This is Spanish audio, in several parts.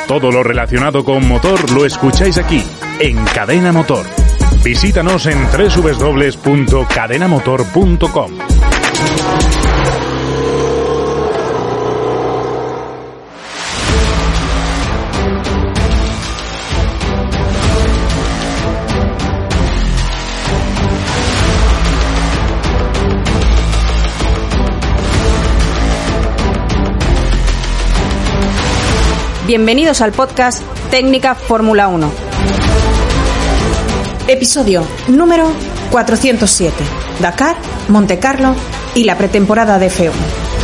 Todo lo relacionado con motor lo escucháis aquí, en Cadena Motor. Visítanos en www.cadenamotor.com. Bienvenidos al podcast Técnica Fórmula 1. Episodio número 407. Dakar, Montecarlo y la pretemporada de F1.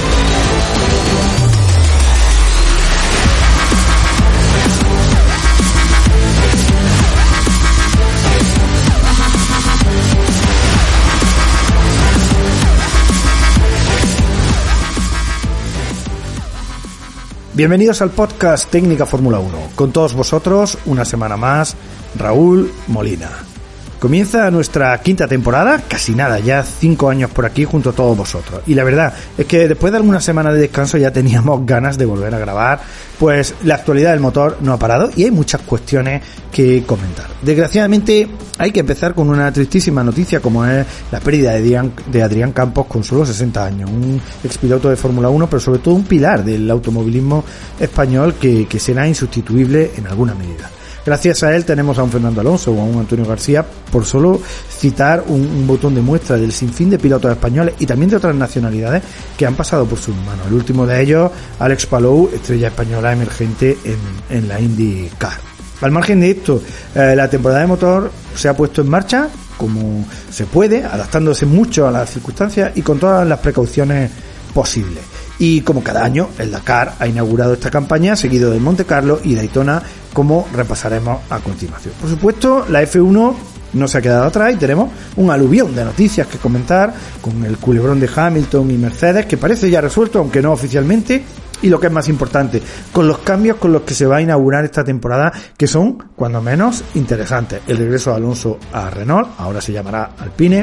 Bienvenidos al podcast Técnica Fórmula 1. Con todos vosotros, una semana más, Raúl Molina. Comienza nuestra quinta temporada, casi nada, ya 5 años por aquí junto a todos vosotros. Y la verdad es que después de algunas semanas de descanso ya teníamos ganas de volver a grabar, pues la actualidad del motor no ha parado y hay muchas cuestiones que comentar. Desgraciadamente hay que empezar con una tristísima noticia como es la pérdida de Adrián Campos con solo 60 años, un expiloto de Fórmula 1, pero sobre todo un pilar del automovilismo español que será insustituible en alguna medida. Gracias a él tenemos a un Fernando Alonso o a un Antonio García, por solo citar un botón de muestra del sinfín de pilotos españoles y también de otras nacionalidades que han pasado por sus manos. El último de ellos, Alex Palou, estrella española emergente en la IndyCar. Al margen de esto, la temporada de motor se ha puesto en marcha como se puede, adaptándose mucho a las circunstancias y con todas las precauciones posibles. Y como cada año, el Dakar ha inaugurado esta campaña, seguido de Montecarlo y Daytona, como repasaremos a continuación. Por supuesto, la F1 no se ha quedado atrás y tenemos un aluvión de noticias que comentar, con el culebrón de Hamilton y Mercedes, que parece ya resuelto, aunque no oficialmente, y lo que es más importante, con los cambios con los que se va a inaugurar esta temporada, que son, cuando menos, interesantes. El regreso de Alonso a Renault, ahora se llamará Alpine,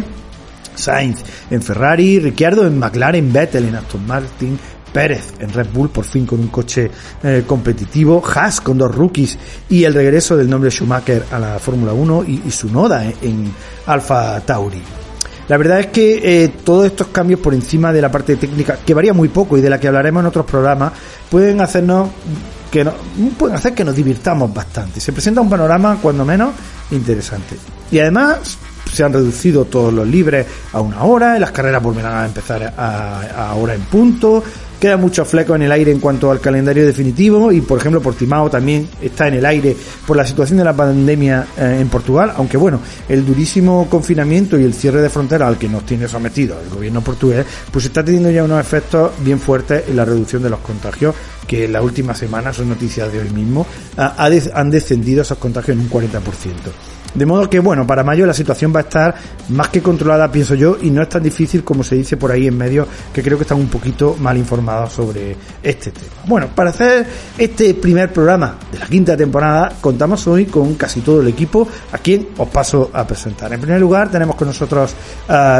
Sainz en Ferrari, Ricciardo en McLaren, Vettel en Aston Martin, Pérez en Red Bull, por fin con un coche competitivo, Haas con 2 rookies y el regreso del nombre Schumacher a la Fórmula 1 y Tsunoda en Alfa Tauri. La verdad es que todos estos cambios por encima de la parte técnica, que varía muy poco y de la que hablaremos en otros programas, pueden hacer que nos divirtamos bastante. Se presenta un panorama cuando menos interesante. Y además se han reducido todos los libres a 1 hora, las carreras volverán a empezar a hora en punto, queda mucho fleco en el aire en cuanto al calendario definitivo y, por ejemplo, Portimao también está en el aire por la situación de la pandemia en Portugal, aunque bueno, el durísimo confinamiento y el cierre de fronteras al que nos tiene sometido el gobierno portugués, pues está teniendo ya unos efectos bien fuertes en la reducción de los contagios, que en las últimas semanas, son noticias de hoy mismo, han descendido esos contagios en un 40%. De modo que, bueno, para mayo la situación va a estar más que controlada, pienso yo, y no es tan difícil como se dice por ahí en medios, que creo que están un poquito mal informados sobre este tema. Bueno, para hacer este primer programa de la quinta temporada, contamos hoy con casi todo el equipo, a quien os paso a presentar. En primer lugar, tenemos con nosotros a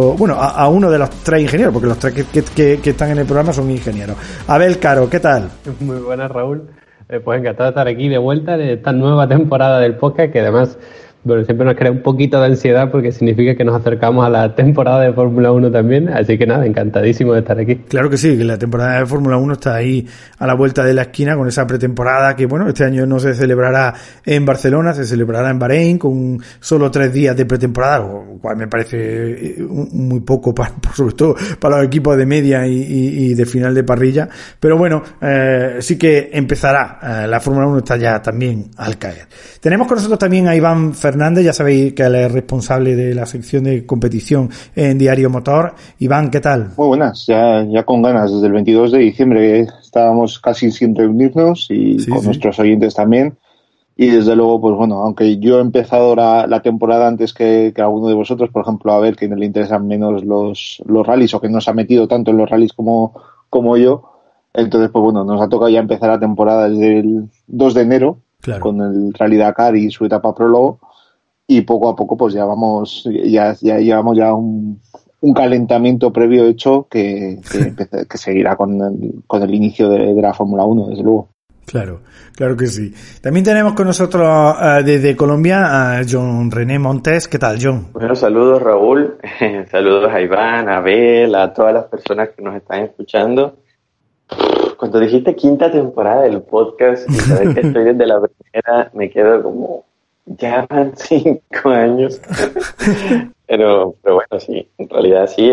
uno de los 3 ingenieros, porque los 3 que están en el programa son ingenieros. Abel Caro, ¿qué tal? Muy buenas, Raúl. Pues encantado de estar aquí de vuelta en esta nueva temporada del podcast, que además, bueno, siempre nos crea un poquito de ansiedad porque significa que nos acercamos a la temporada de Fórmula 1 también, así que nada, encantadísimo de estar aquí. Claro que sí, que la temporada de Fórmula 1 está ahí a la vuelta de la esquina con esa pretemporada que, bueno, este año no se celebrará en Barcelona, se celebrará en Bahrein con solo 3 días de pretemporada, lo cual me parece muy poco, sobre todo para los equipos de media y de final de parrilla, pero bueno, sí que empezará, la Fórmula 1 está ya también al caer. Tenemos con nosotros también a Iván Fernández, ya sabéis que él es responsable de la sección de competición en Diario Motor. Iván, ¿qué tal? Muy buenas, ya con ganas. Desde el 22 de diciembre estábamos casi sin reunirnos y sí, con nuestros oyentes también. Y desde luego, pues bueno, aunque yo he empezado la temporada antes que alguno de vosotros, por ejemplo, a ver que no le interesan menos los rallies o que no se ha metido tanto en los rallies como yo, entonces pues bueno, nos ha tocado ya empezar la temporada desde el 2 de enero, claro, con el Rally Dakar y su etapa prólogo, y poco a poco pues ya llevamos ya un calentamiento previo hecho que seguirá con el inicio de la Fórmula 1, desde luego. Claro, claro que sí. También tenemos con nosotros desde Colombia a John René Montes. ¿Qué tal, John? Bueno, saludos, Raúl. Saludos a Iván, a Abel, a todas las personas que nos están escuchando. Cuando dijiste quinta temporada del podcast y sabes que estoy desde la primera, me quedo como, ya van 5 años. pero bueno, sí, en realidad sí.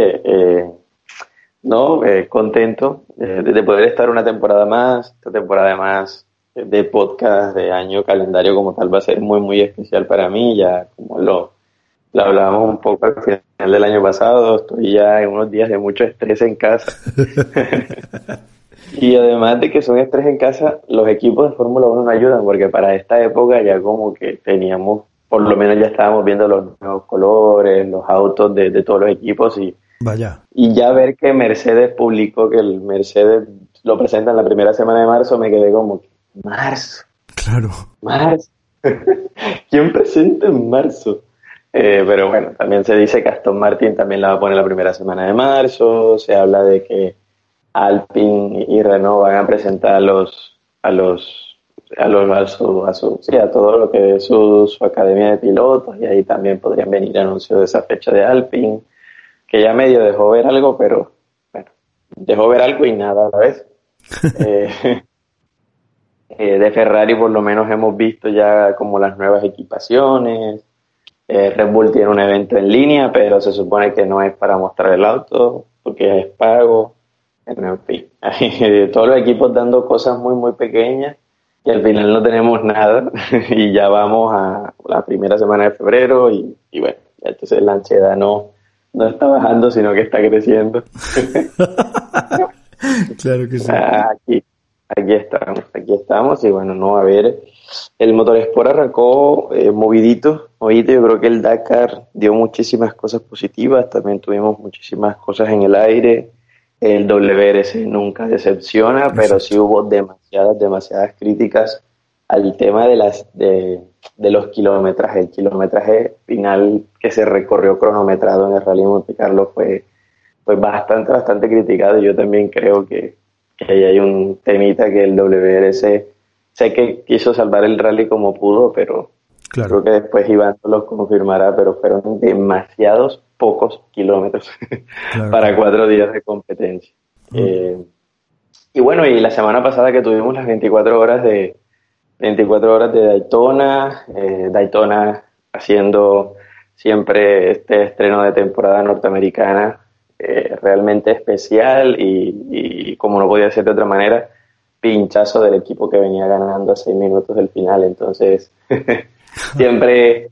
Contento de poder estar una temporada más. Esta temporada más de podcast, de año calendario como tal, va a ser muy, muy especial para mí. Ya como lo hablábamos un poco al final del año pasado, estoy ya en unos días de mucho estrés en casa. Y además de que son estrés en casa, los equipos de Fórmula 1 nos ayudan, porque para esta época ya como que teníamos, por lo menos ya estábamos viendo los nuevos colores, los autos de todos los equipos Vaya. Y ya ver que Mercedes publicó que el Mercedes lo presenta en la primera semana de marzo, me quedé como, marzo. Claro. Marzo. ¿Quién presenta en marzo? Pero bueno, también se dice que Aston Martin también la va a poner la primera semana de marzo. Se habla de que Alpine y Renault van a presentar a todo lo que es su academia de pilotos, y ahí también podrían venir anuncios de esa fecha de Alpine, que ya medio dejó ver algo, pero bueno, dejó ver algo y nada a la vez. De Ferrari por lo menos hemos visto ya como las nuevas equipaciones. Red Bull tiene un evento en línea, pero se supone que no es para mostrar el auto, porque es pago. En fin, todos los equipos dando cosas muy, muy pequeñas, y al final no tenemos nada, y ya vamos a la primera semana de febrero, y bueno, ya entonces la ansiedad no está bajando, sino que está creciendo. Claro que sí. Aquí estamos, y bueno, no, a ver, el Motorsport arrancó movidito, yo creo que el Dakar dio muchísimas cosas positivas, también tuvimos muchísimas cosas en el aire. El WRC nunca decepciona, pero sí hubo demasiadas críticas al tema de los kilometrajes. El kilometraje final que se recorrió cronometrado en el Rally Monte Carlo fue bastante criticado. Yo también creo que ahí hay un temita que el WRC, sé que quiso salvar el rally como pudo, pero claro, creo que después Iván lo confirmará, pero fueron demasiados pocos kilómetros claro, para 4 días de competencia. Y bueno, y la semana pasada que tuvimos las 24 horas de Daytona haciendo siempre este estreno de temporada norteamericana realmente especial, y como no podía ser de otra manera, pinchazo del equipo que venía ganando a 6 minutos del final. Entonces siempre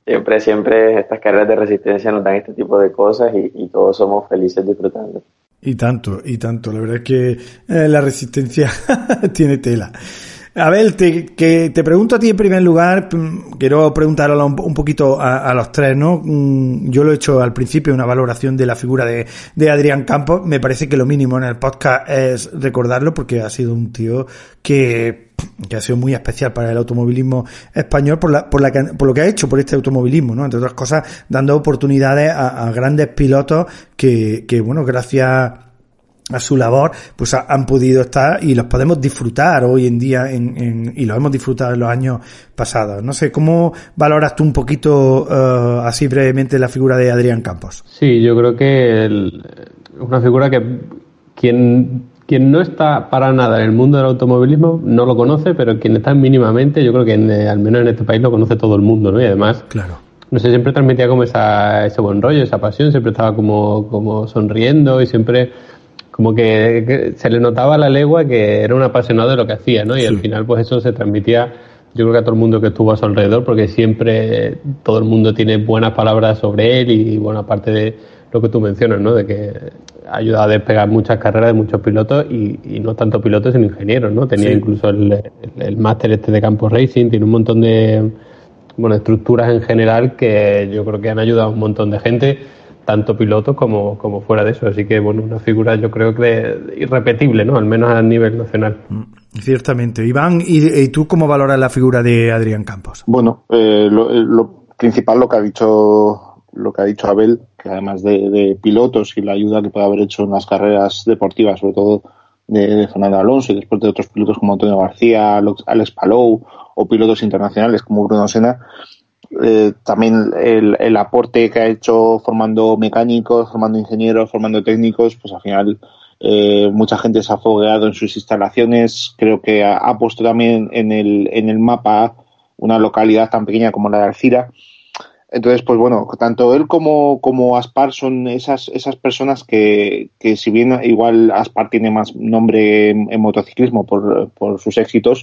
estas carreras de resistencia nos dan este tipo de cosas, y todos somos felices disfrutando. Y tanto, la verdad es que la resistencia tiene tela. Abel, te pregunto a ti en primer lugar, quiero preguntarlo un poquito a los tres, ¿no? Yo lo he hecho al principio, una valoración de la figura de Adrián Campos. Me parece que lo mínimo en el podcast es recordarlo, porque ha sido un tío que ha sido muy especial para el automovilismo español por lo que ha hecho por este automovilismo, ¿no? Entre otras cosas, dando oportunidades a grandes pilotos que bueno, gracias a su labor, pues han podido estar y los podemos disfrutar hoy en día y los hemos disfrutado en los años pasados. No sé, ¿cómo valoras tú un poquito así brevemente la figura de Adrián Campos? Sí, yo creo que es una figura que quien no está para nada en el mundo del automovilismo no lo conoce, pero quien está mínimamente, yo creo que al menos en este país lo conoce todo el mundo, ¿no? Y además, claro, no sé, siempre transmitía como ese buen rollo, esa pasión, siempre estaba como sonriendo, y siempre como que se le notaba a la legua que era un apasionado de lo que hacía, ¿no? Y sí, al final pues eso se transmitía, yo creo que a todo el mundo que estuvo a su alrededor, porque siempre todo el mundo tiene buenas palabras sobre él, y bueno, aparte de lo que tú mencionas, ¿no? De que ha ayudado a despegar muchas carreras de muchos pilotos, y no tanto pilotos sino ingenieros, ¿no? Tenía incluso el máster de Campos Racing, tiene un montón de estructuras en general que yo creo que han ayudado a un montón de gente, tanto pilotos como fuera de eso. Así que, bueno, una figura yo creo que irrepetible, ¿no? Al menos a nivel nacional. Ciertamente. Iván, ¿y tú cómo valoras la figura de Adrián Campos? Bueno, lo principal, lo que ha dicho Abel, que además de pilotos y la ayuda que puede haber hecho en las carreras deportivas, sobre todo de Fernando Alonso y después de otros pilotos como Antonio García, Alex Palou o pilotos internacionales como Bruno Senna, también el aporte que ha hecho formando mecánicos, formando ingenieros, formando técnicos, pues al final mucha gente se ha fogueado en sus instalaciones. Creo que ha puesto también en el mapa una localidad tan pequeña como la de Alcira. Entonces, pues bueno, tanto él como Aspar son esas personas que si bien igual Aspar tiene más nombre en motociclismo por sus éxitos,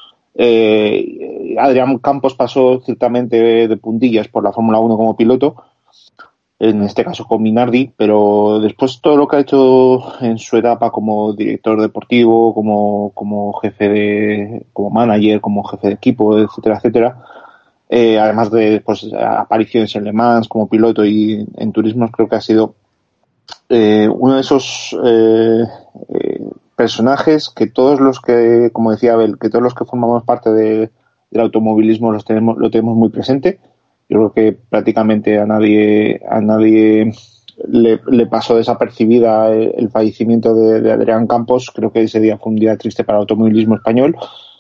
Adrián Campos pasó ciertamente de puntillas por la Fórmula 1 como piloto, en este caso con Minardi, pero después todo lo que ha hecho en su etapa como director deportivo, como jefe como manager, como jefe de equipo, etcétera, etcétera, además de pues apariciones en Le Mans como piloto y en turismos, creo que ha sido uno de esos personajes que todos los que, como decía Abel, que todos los que formamos parte del automovilismo lo tenemos muy presente. Yo creo que prácticamente a nadie le pasó desapercibida el fallecimiento de Adrián Campos. Creo que ese día fue un día triste para el automovilismo español.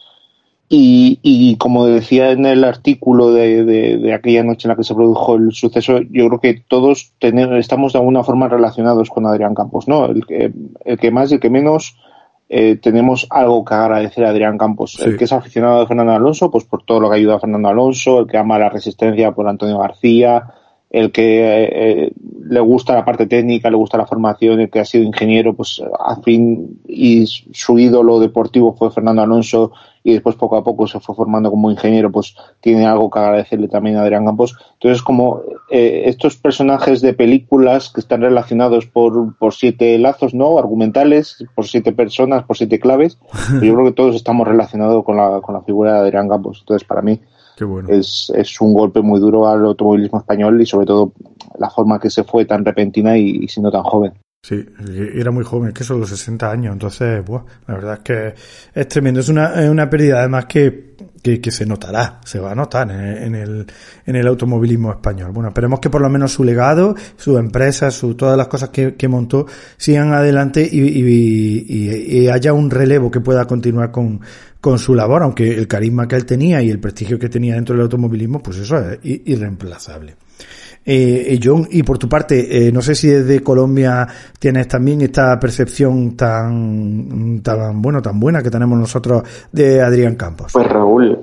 Y como decía en el artículo de aquella noche en la que se produjo el suceso, yo creo que todos estamos de alguna forma relacionados con Adrián Campos, ¿no? El que más y el que menos tenemos algo que agradecer a Adrián Campos. Sí. El que es aficionado a Fernando Alonso, pues por todo lo que ayuda a Fernando Alonso, el que ama la resistencia por Antonio García, el que le gusta la parte técnica, le gusta la formación, el que ha sido ingeniero, pues al fin, y su ídolo deportivo fue Fernando Alonso, y después poco a poco se fue formando como ingeniero, pues tiene algo que agradecerle también a Adrián Campos. Entonces, como estos personajes de películas que están relacionados por 7 lazos, ¿no?, argumentales, por 7 personas, por 7 claves, pues yo creo que todos estamos relacionados con la figura de Adrián Campos. Entonces, para mí, qué bueno. Es un golpe muy duro al automovilismo español y sobre todo la forma que se fue tan repentina y siendo tan joven. Sí, era muy joven, que son los 60 años, entonces, la verdad es que es tremendo, es una pérdida además que se notará, se va a notar en el automovilismo español. Bueno, esperemos que por lo menos su legado, su empresa, todas las cosas que montó sigan adelante y haya un relevo que pueda continuar con su labor, aunque el carisma que él tenía y el prestigio que tenía dentro del automovilismo, pues eso es irreemplazable. John, y por tu parte, no sé si desde Colombia tienes también esta percepción tan buena que tenemos nosotros de Adrián Campos. Pues Raúl,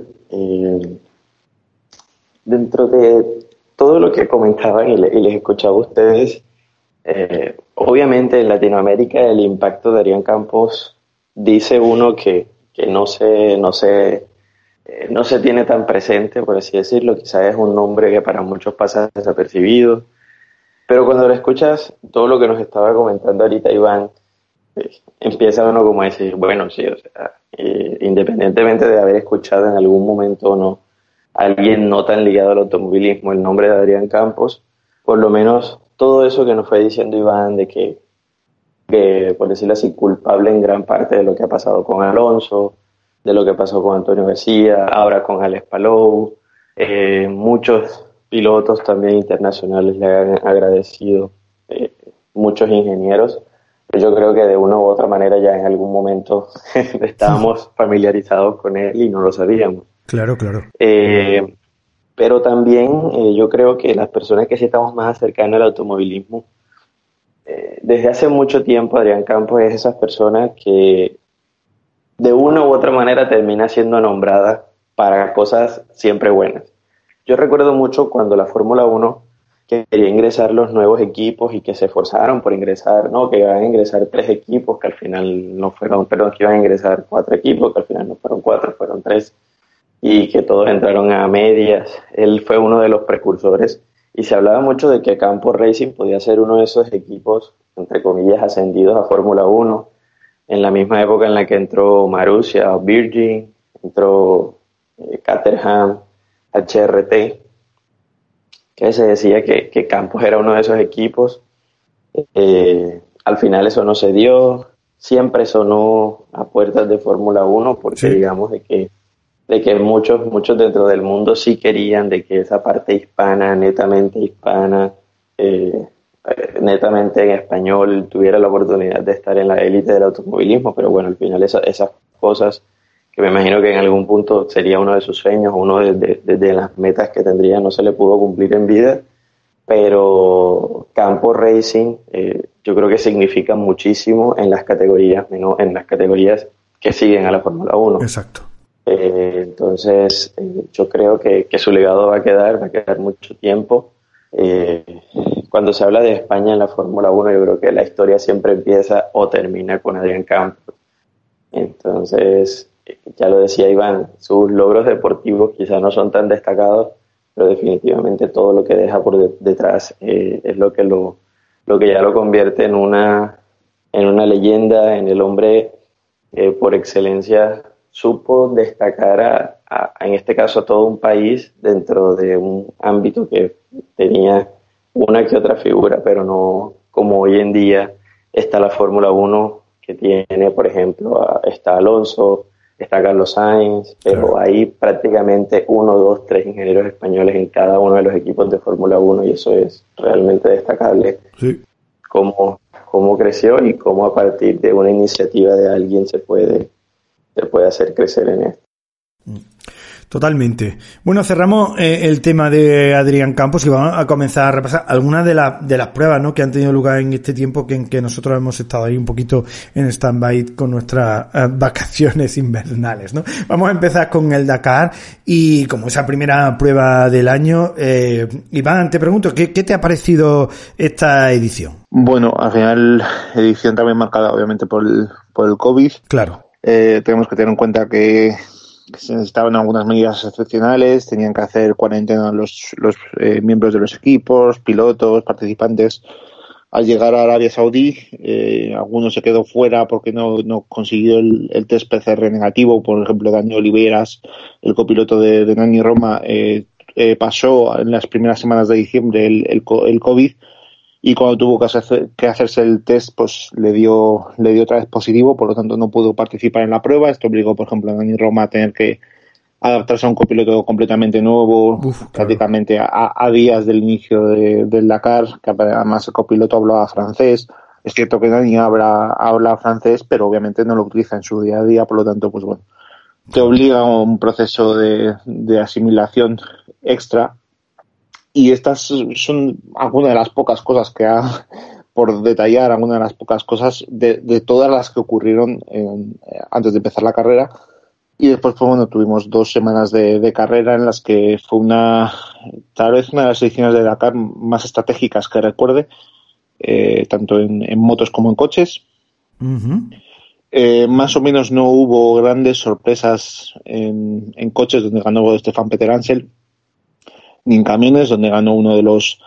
dentro de todo lo que comentaban y les escuchaba a ustedes, obviamente en Latinoamérica el impacto de Adrián Campos, dice uno que no se tiene tan presente, por así decirlo. Quizás es un nombre que para muchos pasa desapercibido, pero cuando lo escuchas, todo lo que nos estaba comentando ahorita Iván, empieza uno como a decir, bueno, sí, o sea, independientemente de haber escuchado en algún momento o no a alguien no tan ligado al automovilismo el nombre de Adrián Campos, por lo menos todo eso que nos fue diciendo Iván de que por decirlo así, culpable en gran parte de lo que ha pasado con Alonso, de lo que pasó con Antonio García, ahora con Alex Palou, muchos pilotos también internacionales le han agradecido, muchos ingenieros. Yo creo que de una u otra manera ya en algún momento estábamos familiarizados con él y no lo sabíamos. Claro. Pero también yo creo que las personas que sí estamos más cercanas al automovilismo, desde hace mucho tiempo Adrián Campos es esas personas que de una u otra manera termina siendo nombrada para cosas siempre buenas. Yo recuerdo mucho cuando la Fórmula 1 quería ingresar los nuevos equipos y que se esforzaron por ingresar, no, que iban a ingresar 3 equipos, que al final no fueron, perdón, que iban a ingresar 4 equipos, que al final no fueron 4, fueron 3, y que todos entraron a medias. Él fue uno de los precursores y se hablaba mucho de que Campos Racing podía ser uno de esos equipos, entre comillas, ascendidos a Fórmula 1, en la misma época en la que entró Marussia, Virgin, entró Caterham, HRT, que se decía que Campos era uno de esos equipos. Al final eso no se dio, siempre sonó a puertas de Fórmula 1 porque sí, digamos de que muchos dentro del mundo sí querían de que esa parte hispana, netamente hispana, netamente en español tuviera la oportunidad de estar en la élite del automovilismo, pero bueno, al final esas cosas que me imagino que en algún punto sería uno de sus sueños, uno de las metas que tendría, no se le pudo cumplir en vida, pero Campo Racing yo creo que significa muchísimo en las categorías que siguen a la Fórmula 1. Exacto. Entonces yo creo que su legado va a quedar mucho tiempo. Cuando se habla de España en la Fórmula 1, yo creo que la historia siempre empieza o termina con Adrián Campos. Entonces, ya lo decía Iván, sus logros deportivos quizás no son tan destacados, pero definitivamente todo lo que deja por detrás es lo que ya lo convierte en una leyenda, en el hombre por excelencia. Supo destacar en este caso a todo un país dentro de un ámbito que tenía una que otra figura, pero no como hoy en día está la Fórmula 1, que tiene, por ejemplo, está Alonso, está Carlos Sainz, pero claro, hay prácticamente 1, 2, 3 ingenieros españoles en cada uno de los equipos de Fórmula 1, y eso es realmente destacable. Sí. Cómo creció y cómo a partir de una iniciativa de alguien se puede hacer crecer en esto. Totalmente. Bueno, cerramos el tema de Adrián Campos y vamos a comenzar a repasar algunas de las pruebas, ¿no?, que han tenido lugar en este tiempo en que nosotros hemos estado ahí un poquito en stand-by con nuestras vacaciones invernales, ¿no? Vamos a empezar con el Dakar y como esa primera prueba del año, Iván, te pregunto, ¿qué te ha parecido esta edición? Bueno, al final, edición también marcada obviamente por el COVID. Claro. Tenemos que tener en cuenta que se necesitaban algunas medidas excepcionales, tenían que hacer cuarentena los miembros de los equipos, pilotos, participantes. Al llegar a Arabia Saudí, algunos se quedó fuera porque no consiguió el test PCR negativo. Por ejemplo, Dani Oliveras, el copiloto de Nani Roma, pasó en las primeras semanas de diciembre el COVID, y cuando tuvo que hacerse el test, pues le dio otra vez positivo, por lo tanto no pudo participar en la prueba. Esto obligó, por ejemplo, a Dani Roma a tener que adaptarse a un copiloto completamente nuevo, prácticamente a días del inicio del Dakar, que además el copiloto hablaba francés. Es cierto que Dani habla francés, pero obviamente no lo utiliza en su día a día, por lo tanto, pues bueno, te obliga a un proceso de asimilación extra. Y estas son algunas de las pocas cosas por detallar, algunas de las pocas cosas de todas las que ocurrieron antes de empezar la carrera. Y después, pues bueno, tuvimos 2 semanas de carrera en las que fue tal vez una de las ediciones de Dakar más estratégicas que recuerde, tanto en motos como en coches. Uh-huh. Más o menos no hubo grandes sorpresas en coches, donde ganó Stefan Peter Ansel, ni en camiones, donde ganó uno de los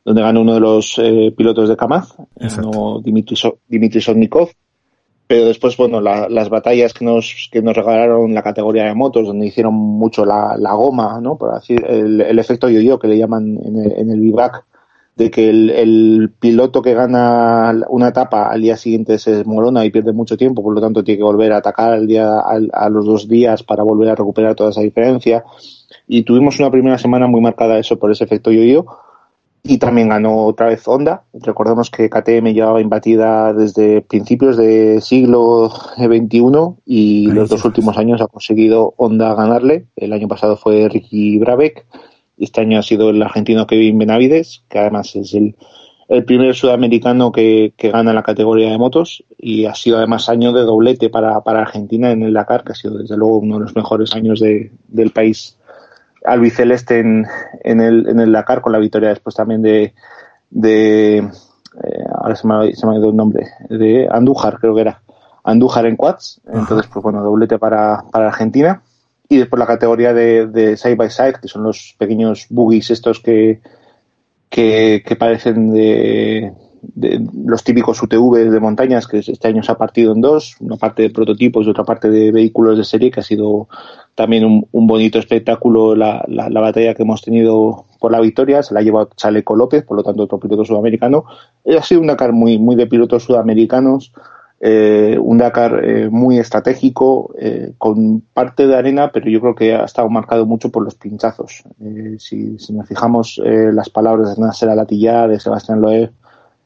pilotos de Kamaz, ganó Dmitry Sotnikov. Pero después, bueno, las batallas que nos regalaron la categoría de motos, donde hicieron mucho la goma, ¿no?, por decir, el efecto yo-yo que le llaman en el vivac, de que el piloto que gana una etapa al día siguiente se desmorona y pierde mucho tiempo, por lo tanto tiene que volver a atacar a los 2 días para volver a recuperar toda esa diferencia. Y tuvimos una primera semana muy marcada eso por ese efecto yo-yo, y también ganó otra vez Honda. Recordemos que KTM llevaba imbatida desde principios del siglo XXI y los 2 últimos años ha conseguido Honda ganarle. El año pasado fue Ricky Brabec, y este año ha sido el argentino Kevin Benavides, que además es el primer sudamericano que gana la categoría de motos, y ha sido además año de doblete para Argentina en el Dakar, que ha sido desde luego uno de los mejores años del país albiceleste en el Dakar, con la victoria después también ahora se me ha ido el nombre, de Andújar, creo que era Andújar en quads. Entonces, pues bueno, doblete para Argentina. Y después la categoría de side by side, que son los pequeños buggies estos que parecen de los típicos UTV de montañas, que este año se ha partido en 2, una parte de prototipos y otra parte de vehículos de serie, que ha sido también un bonito espectáculo la batalla que hemos tenido por la victoria. Se la ha llevado Chaleco López, por lo tanto otro piloto sudamericano. Ha sido un Dakar muy, muy de pilotos sudamericanos, un Dakar muy estratégico, con parte de arena, pero yo creo que ha estado marcado mucho por los pinchazos. Si nos fijamos, las palabras de Nasser Al-Attiyah, de Sebastián Loeb,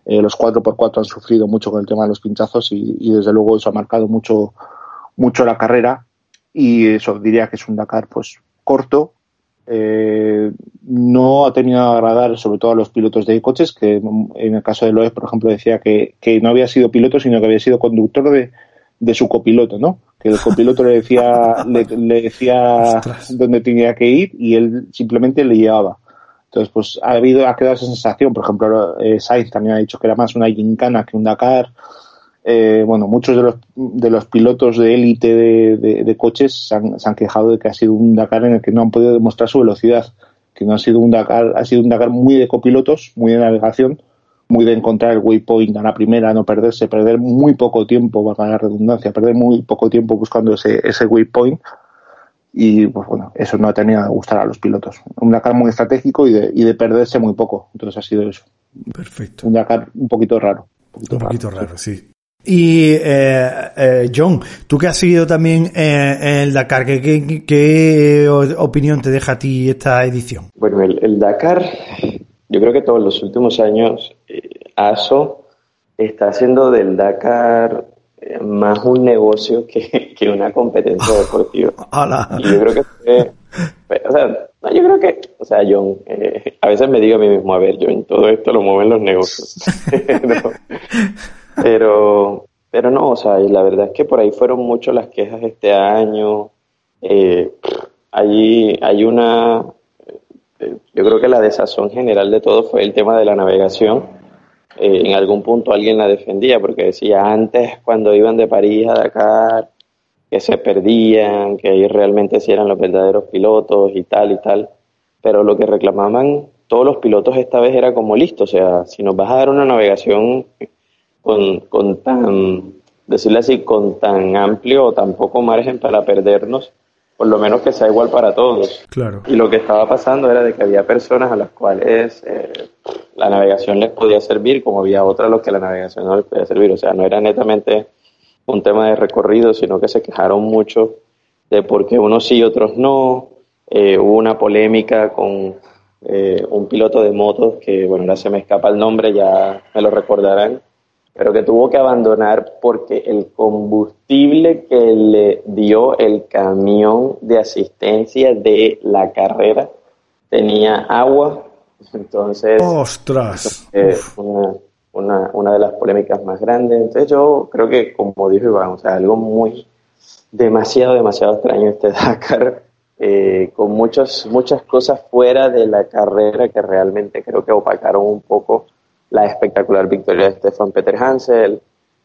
Los 4x4 han sufrido mucho con el tema de los pinchazos y desde luego eso ha marcado mucho la carrera, y eso diría que es un Dakar pues corto. No ha tenido a agradar sobre todo a los pilotos de coches, que en el caso de Loeb, por ejemplo, decía que no había sido piloto, sino que había sido conductor de su copiloto, ¿no? Que el copiloto le decía dónde tenía que ir y él simplemente le llevaba. Entonces, pues ha quedado esa sensación. Por ejemplo, Sainz también ha dicho que era más una gincana que un Dakar. Bueno, muchos de los pilotos de élite de coches se han quejado de que ha sido un Dakar en el que no han podido demostrar su velocidad, que no ha sido un Dakar, ha sido un Dakar muy de copilotos, muy de navegación, muy de encontrar el waypoint a la primera, no perderse, perder muy poco tiempo, valga la redundancia, perder muy poco tiempo buscando ese waypoint, y pues bueno, eso no ha tenido a gustar a los pilotos. Un Dakar muy estratégico y de perderse muy poco, entonces ha sido eso. Perfecto. Un Dakar un poquito raro. Un poquito raro, sí. Y John, tú que has seguido también el Dakar, ¿qué opinión te deja a ti esta edición? Bueno, el Dakar, yo creo que todos los últimos años ASO está haciendo del Dakar más un negocio que una competencia deportiva. ¡Hala! Y yo creo que John, a veces me digo a mí mismo, a ver, John, todo esto lo mueven los negocios. No. Pero no, o sea, y la verdad es que por ahí fueron mucho las quejas este año. Hay una, yo creo que la desazón general de todo fue el tema de la navegación. En algún punto alguien la defendía porque decía antes, cuando iban de París a Dakar, que se perdían, que ahí realmente sí eran los verdaderos pilotos y tal, pero lo que reclamaban todos los pilotos esta vez era como listo, o sea, si nos vas a dar una navegación con tan, decirlo así, con tan amplio o tan poco margen para perdernos, por lo menos que sea igual para todos. Claro. Y lo que estaba pasando era de que había personas a las cuales la navegación les podía servir, como había otras a los que la navegación no les podía servir. O sea, no era netamente un tema de recorrido, sino que se quejaron mucho de por qué unos sí y otros no. Hubo una polémica con un piloto de motos que, bueno, ahora se me escapa el nombre, ya me lo recordarán, pero que tuvo que abandonar porque el combustible que le dio el camión de asistencia de la tenía agua. Entonces, ¡ostras! Una de las polémicas más grandes. Entonces yo creo que, como dijo Iván, o sea, algo muy demasiado extraño este Dakar, con muchas cosas fuera de la carrera que realmente creo que opacaron un poco la espectacular victoria de Stefan Peter Hansel.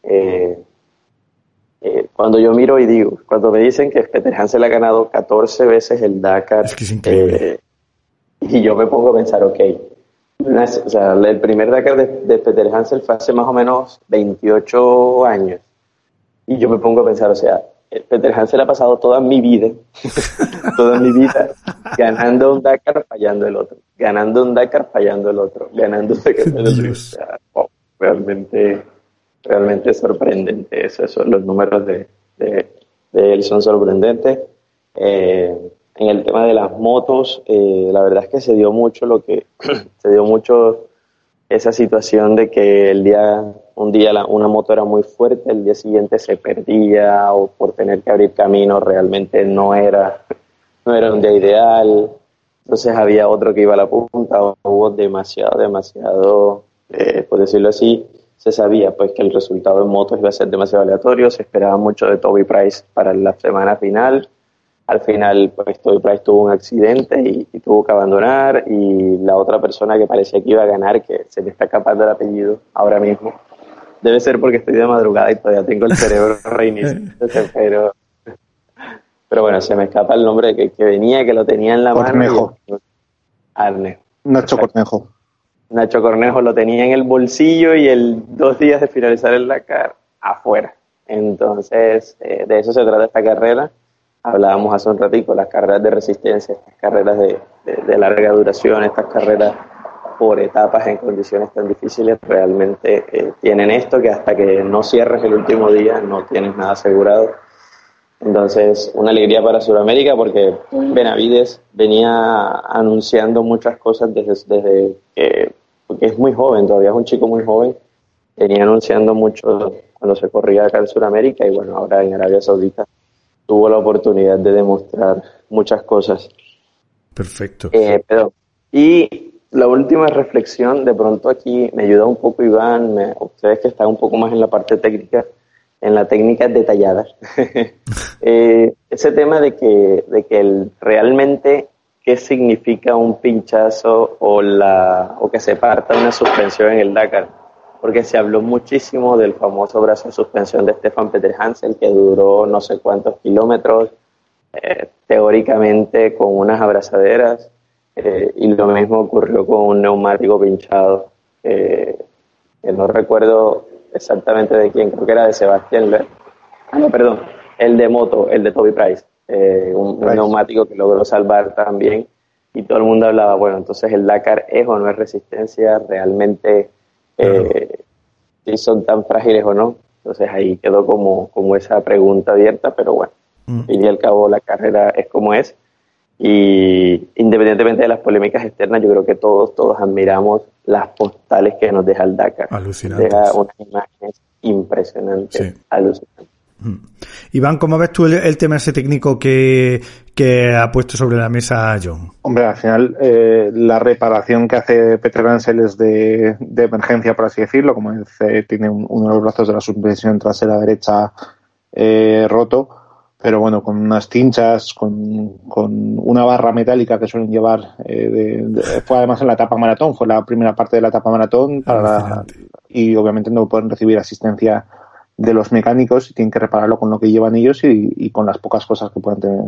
Cuando yo miro y digo, cuando me dicen que Peter Hansel ha ganado 14 veces el Dakar, es que es increíble. Y yo me pongo a pensar, o sea, el primer Dakar de Peter Hansel fue hace más o menos 28 años. Y yo me pongo a pensar, o sea, Peter Hansel ha pasado toda mi vida, ganando un Dakar, fallando el otro, ganando un Dakar, fallando el otro, ganando un Dakar, fallando el otro. O sea, realmente sorprendente eso, los números de él son sorprendentes. En el tema de las motos, la verdad es que se dio mucho esa situación de que un día una moto era muy fuerte, el día siguiente se perdía, o por tener que abrir camino realmente no era un día ideal. Entonces había otro que iba a la punta, hubo demasiado, por decirlo así, se sabía pues que el resultado en motos iba a ser demasiado aleatorio, se esperaba mucho de Toby Price para la semana final. Al final, pues Toby Price tuvo un accidente y tuvo que abandonar, y la otra persona que parecía que iba a ganar, que se me está escapando el apellido ahora mismo, debe ser porque estoy de madrugada y todavía tengo el cerebro reiniciado, pero bueno, se me escapa el nombre que venía, que lo tenía en la Cornejo. mano. Nacho Cornejo. Nacho Cornejo lo tenía en el bolsillo y 2 días de finalizar el Dakar, afuera. Entonces, de eso se trata esta carrera. Hablábamos hace un ratito, las carreras de resistencia, estas carreras de larga duración, estas carreras por etapas en condiciones tan difíciles, realmente tienen esto, que hasta que no cierres el último día no tienes nada asegurado. Entonces, una alegría para Sudamérica, porque Benavides venía anunciando muchas cosas desde que, porque es muy joven, todavía es un chico muy joven, venía anunciando mucho cuando se corría acá en Sudamérica, y bueno, ahora en Arabia Saudita tuvo la oportunidad de demostrar muchas cosas. Perfecto. Y la última reflexión, de pronto aquí me ayuda un poco Iván, ustedes que están un poco más en la parte técnica, en la técnica detallada. Ese tema de que realmente qué significa un pinchazo o que se parta una suspensión en el Dakar, porque se habló muchísimo del famoso brazo de suspensión de Stefan Peter Hansel, que duró no sé cuántos kilómetros, teóricamente con unas abrazaderas, y lo mismo ocurrió con un neumático pinchado, que no recuerdo exactamente de quién, creo que era de Sebastián Loeb. No, perdón, el de moto, el de Toby Price, un neumático que logró salvar también, y todo el mundo hablaba, bueno, entonces el Dakar es o no es resistencia, realmente si son tan frágiles o no. Entonces ahí quedó como esa pregunta abierta, pero bueno, al fin y al cabo la carrera es como es, y independientemente de las polémicas externas, yo creo que todos admiramos las postales que nos deja el Dakar. Alucinantes. Deja unas imágenes impresionantes, sí. alucinantes. Iván, ¿cómo ves tú el tema ese técnico que ha puesto sobre la mesa John? Hombre, al final la reparación que hace Peter Hansel es de emergencia, por así decirlo. Como dice, tiene uno de los brazos de la suspensión trasera derecha roto, pero bueno, con unas cinchas, con una barra metálica que suelen llevar. Fue además en la etapa maratón, fue la primera parte de la etapa maratón, y obviamente no pueden recibir asistencia de los mecánicos y tienen que repararlo con lo que llevan ellos y con las pocas cosas que pueden tener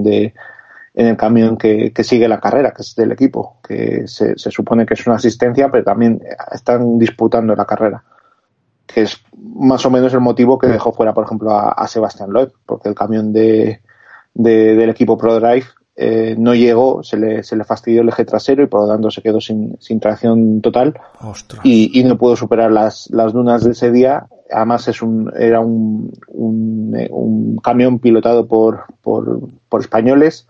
en el camión que sigue la carrera, que es del equipo, que se supone que es una asistencia, pero también están disputando la carrera, que es más o menos el motivo que dejó fuera, por ejemplo, a Sebastián Loeb, porque el camión del equipo ProDrive no llegó, se le fastidió el eje trasero y por lo tanto se quedó sin tracción total. Y no pudo superar las dunas de ese día. Además era un camión pilotado por españoles,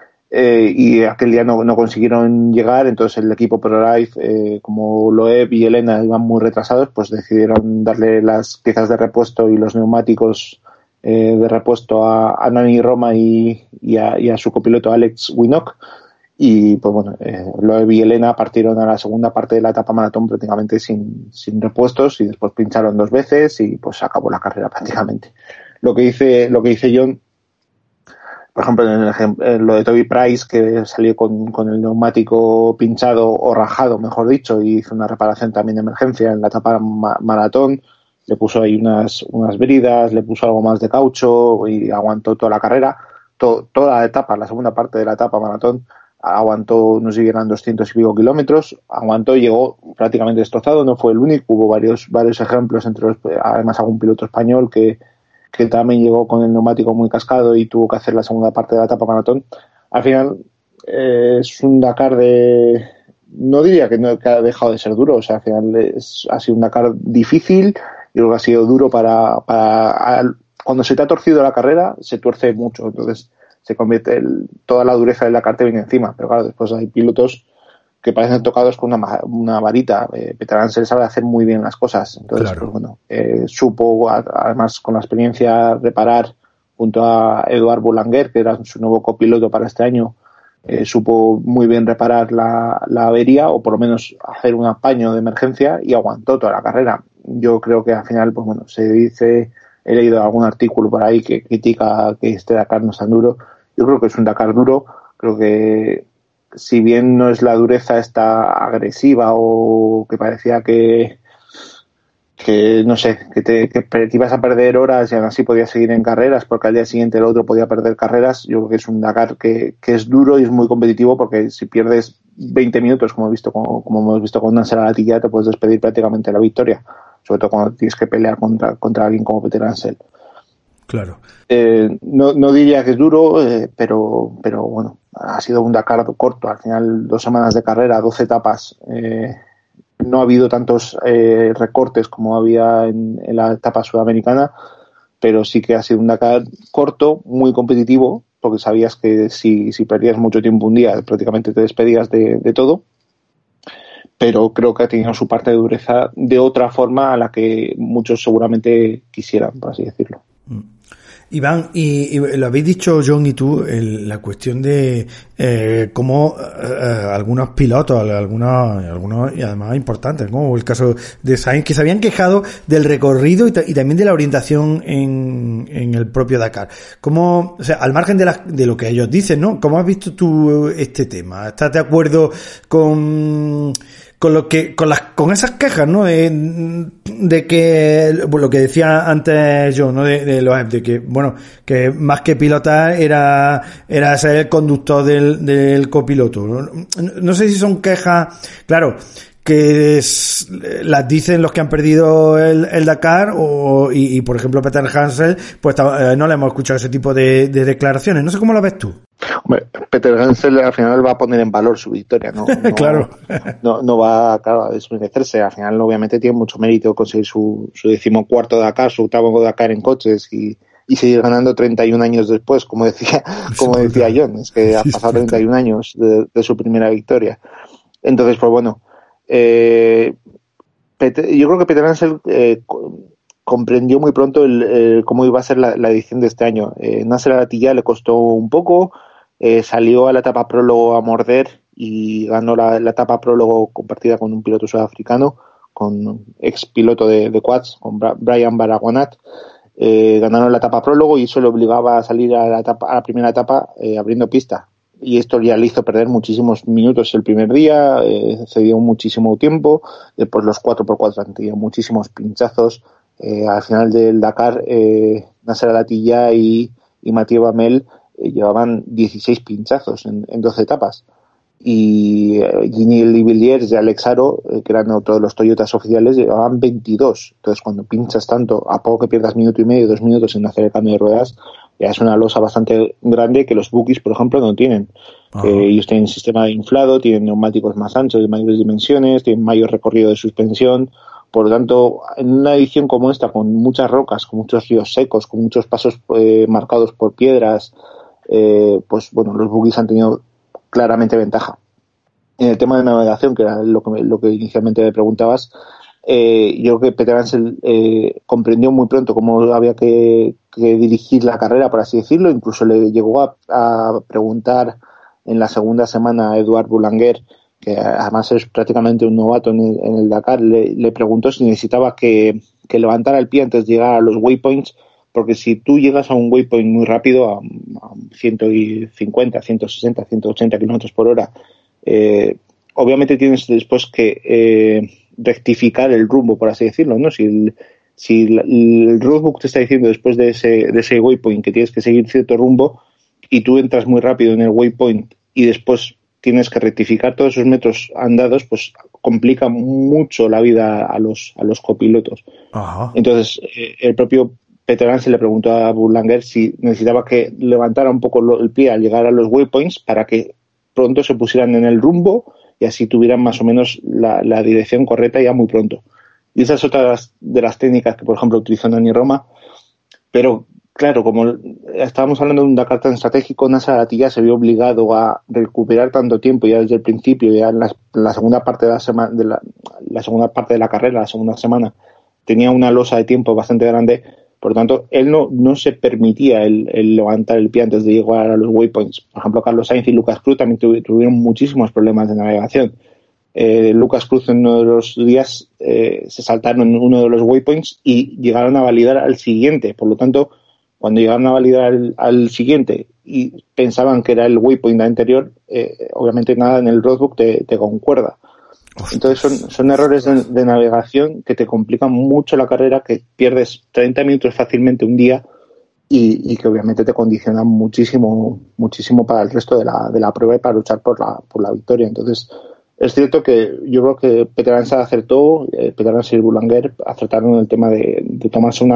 y aquel día no consiguieron llegar. Entonces el equipo ProDrive, como Loeb y Elena iban muy retrasados, pues decidieron darle las piezas de repuesto y los neumáticos de repuesto a Nani Roma y a su copiloto Alex Winnock, y pues bueno, Loeb y Elena partieron a la segunda parte de la etapa maratón prácticamente sin repuestos, y después pincharon 2 veces y pues acabó la carrera prácticamente. Lo que dice John, por ejemplo, en lo de Toby Price, que salió con el neumático pinchado o rajado, mejor dicho, y hizo una reparación también de emergencia en la etapa maratón. Le puso ahí unas bridas, le puso algo más de caucho y aguantó toda la carrera. Toda la etapa, la segunda parte de la etapa maratón, aguantó, no sé si eran 200 y pico kilómetros, aguantó y llegó prácticamente destrozado. No fue el único, hubo varios ejemplos, entre los, además algún piloto español que también llegó con el neumático muy cascado y tuvo que hacer la segunda parte de la etapa maratón. Al final es un Dakar no diría que ha dejado de ser duro, o sea, al final ha sido un Dakar difícil. Yo creo que ha sido duro para cuando se te ha torcido la carrera, se tuerce mucho, entonces se convierte toda la dureza del Dakar te viene encima. Pero claro, después hay pilotos que parecen tocados con una varita. Peter Hansel sabe hacer muy bien las cosas, entonces claro. Pues bueno, supo además con la experiencia reparar junto a Eduard Boulanger, que era su nuevo copiloto para este año. Supo muy bien reparar la avería, o por lo menos hacer un apaño de emergencia, y aguantó toda la carrera. Yo creo que al final, pues bueno, se dice, he leído algún artículo por ahí que critica que este Dakar no es tan duro. Yo creo que es un Dakar duro. Creo que si bien no es la dureza esta agresiva o que parecía que no sé, que te ibas a perder horas y aún así podías seguir en carreras, porque al día siguiente el otro podía perder carreras, yo creo que es un Dakar que es duro y es muy competitivo, porque si pierdes 20 minutos, como hemos visto con Nasser Al-Attiyah, te puedes despedir prácticamente de la victoria, sobre todo cuando tienes que pelear contra alguien como Peter Hansel. Claro. No diría que es duro, pero bueno, ha sido un Dakar corto. Al final, 2 semanas de carrera, 12 etapas. No ha habido tantos recortes como había en la etapa sudamericana, pero sí que ha sido un Dakar corto, muy competitivo, porque sabías que si perdías mucho tiempo un día, prácticamente te despedías de todo. pero creo que ha tenido su parte de dureza de otra forma a la que muchos seguramente quisieran, por así decirlo. Iván, y lo habéis dicho John y tú, la cuestión de cómo algunos pilotos, algunos y además importantes, como el caso de Sainz, que se habían quejado del recorrido y también de la orientación en el propio Dakar. ¿Cómo, o sea, al margen de lo que ellos dicen, ¿no? ¿Cómo has visto tú este tema? ¿Estás de acuerdo con esas quejas, ¿no? De que lo que decía antes yo, ¿no? De que, bueno, que más que pilotar era ser el conductor del copiloto. No sé si son quejas, claro, que las dicen los que han perdido el Dakar y por ejemplo Peter Hansel, pues no le hemos escuchado ese tipo de declaraciones. No sé cómo lo ves tú. Hombre, Peter Hansel al final va a poner en valor su victoria, ¿no? Claro. No va, claro, a desmerecerse. Al final, obviamente, tiene mucho mérito conseguir su 14º Dakar, su 8º Dakar en coches y seguir ganando 31 años después, como decía John. Es que ha pasado 31 años de su primera victoria. Entonces, pues bueno, yo creo que Peter Hansel comprendió muy pronto cómo iba a ser la edición de este año. Nasser Al-Attiyah le costó un poco, salió a la etapa prólogo a morder y ganó la etapa prólogo compartida con un piloto sudafricano, con ex piloto de quads, con Brian Baragwanath. Ganaron la etapa prólogo y eso le obligaba a salir a la primera etapa abriendo pista. Y esto ya le hizo perder muchísimos minutos el primer día, cedió muchísimo tiempo, después los 4x4 han tenido muchísimos pinchazos. Al final del Dakar, Nasser Al-Attiyah y Mathieu Bamel llevaban 16 pinchazos en 12 etapas. Y Gini Villiers y Alex Aro, que eran otros de los Toyotas oficiales, llevaban 22. Entonces, cuando pinchas tanto, a poco que pierdas minuto y medio, 2 minutos en hacer el cambio de ruedas, ya es una losa bastante grande que los bookies, por ejemplo, no tienen. Ellos tienen sistema inflado, tienen neumáticos más anchos, de mayores dimensiones, tienen mayor recorrido de suspensión. Por lo tanto, en una edición como esta, con muchas rocas, con muchos ríos secos, con muchos pasos marcados por piedras, pues bueno, los bookies han tenido claramente ventaja. En el tema de navegación, que era lo que inicialmente me preguntabas, yo creo que Peter Hansel comprendió muy pronto cómo había que dirigir la carrera, por así decirlo. Incluso le llegó a preguntar en la segunda semana a Edouard Boulanger, que además es prácticamente un novato en el Dakar, le preguntó si necesitaba que levantara el pie antes de llegar a los waypoints, porque si tú llegas a un waypoint muy rápido, a 150, 160, 180 kilómetros por hora, obviamente tienes después que rectificar el rumbo, por así decirlo, ¿no? Si el roadbook te está diciendo después de ese waypoint que tienes que seguir cierto rumbo y tú entras muy rápido en el waypoint y después tienes que rectificar todos esos metros andados, pues complica mucho la vida a los copilotos. Ajá. Entonces, el propio Peter Hansel le preguntó a Boulanger si necesitaba que levantara un poco el pie al llegar a los waypoints para que pronto se pusieran en el rumbo y así tuvieran más o menos la dirección correcta ya muy pronto. Y esa es otra de las técnicas que, por ejemplo, utilizó Nani Roma. Pero, claro, como estábamos hablando de un Dakar tan estratégico, Nasser Al-Attiyah se vio obligado a recuperar tanto tiempo ya desde el principio, ya en la segunda parte de la segunda parte de la carrera, la segunda semana, tenía una losa de tiempo bastante grande. Por lo tanto, él no se permitía el levantar el pie antes de llegar a los waypoints. Por ejemplo, Carlos Sainz y Lucas Cruz también tuvieron muchísimos problemas de navegación. Lucas Cruz en uno de los días se saltaron en uno de los waypoints y llegaron a validar al siguiente. Por lo tanto, cuando llegaron a validar al siguiente y pensaban que era el waypoint anterior, obviamente nada en el roadbook te concuerda. Entonces son errores de navegación que te complican mucho la carrera, que pierdes 30 minutos fácilmente un día y que obviamente te condicionan muchísimo para el resto de la prueba y para luchar por la victoria. Entonces es cierto que yo creo que Peter Hansel acertó, Peter Hansel y Boulanger acertaron en el tema de tomarse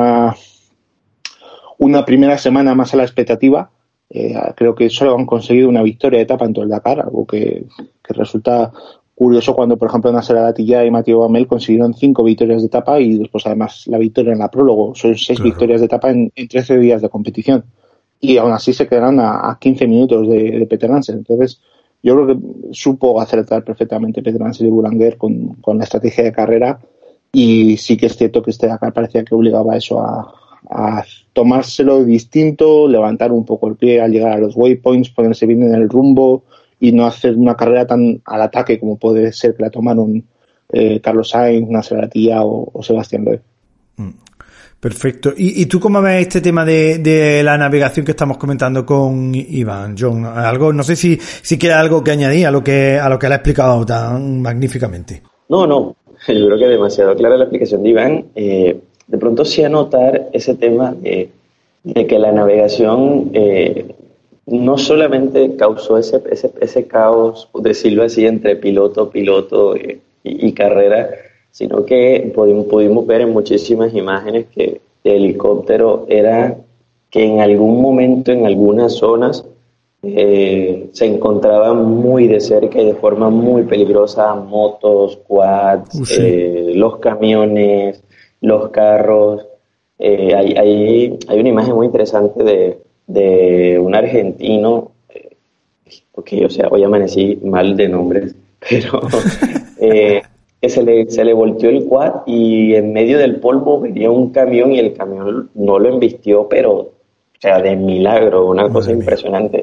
una primera semana más a la expectativa. Creo que solo han conseguido una victoria de etapa en todo el Dakar, algo que resulta curioso cuando, por ejemplo, Nasser Al-Attiyah y Mathieu Bamel consiguieron 5 victorias de etapa y después, además, la victoria en la prólogo. Son 6 victorias de etapa en 13 días de competición. Y aún así se quedaron a 15 minutos de Peter Hansel. Entonces, yo creo que supo acertar perfectamente Peter Hansel y Boulanger con la estrategia de carrera, y sí que es cierto que este Dakar parecía que obligaba a eso, a tomárselo distinto, levantar un poco el pie al llegar a los waypoints, ponerse bien en el rumbo y no hacer una carrera tan al ataque como puede ser que la tomaron Carlos Sainz, Nasser Al-Attiyah o Sebastián Loeb. Perfecto. ¿Y tú cómo ves este tema de la navegación que estamos comentando con Iván, John? Algo, no sé si queda algo que añadir a lo que él ha explicado tan magníficamente. No, yo creo que demasiado clara la explicación de Iván. De pronto sí anotar ese tema de que la navegación no solamente causó ese caos, por decirlo así, entre piloto y carrera, sino que pudimos ver en muchísimas imágenes que el helicóptero era que en algún momento, en algunas zonas, se encontraban muy de cerca y de forma muy peligrosa motos, quads, los camiones, los carros. Hay una imagen muy interesante de un argentino, porque hoy amanecí mal de nombres, pero que se le volteó el quad y en medio del polvo venía un camión y el camión no lo embistió, pero de milagro, una cosa impresionante.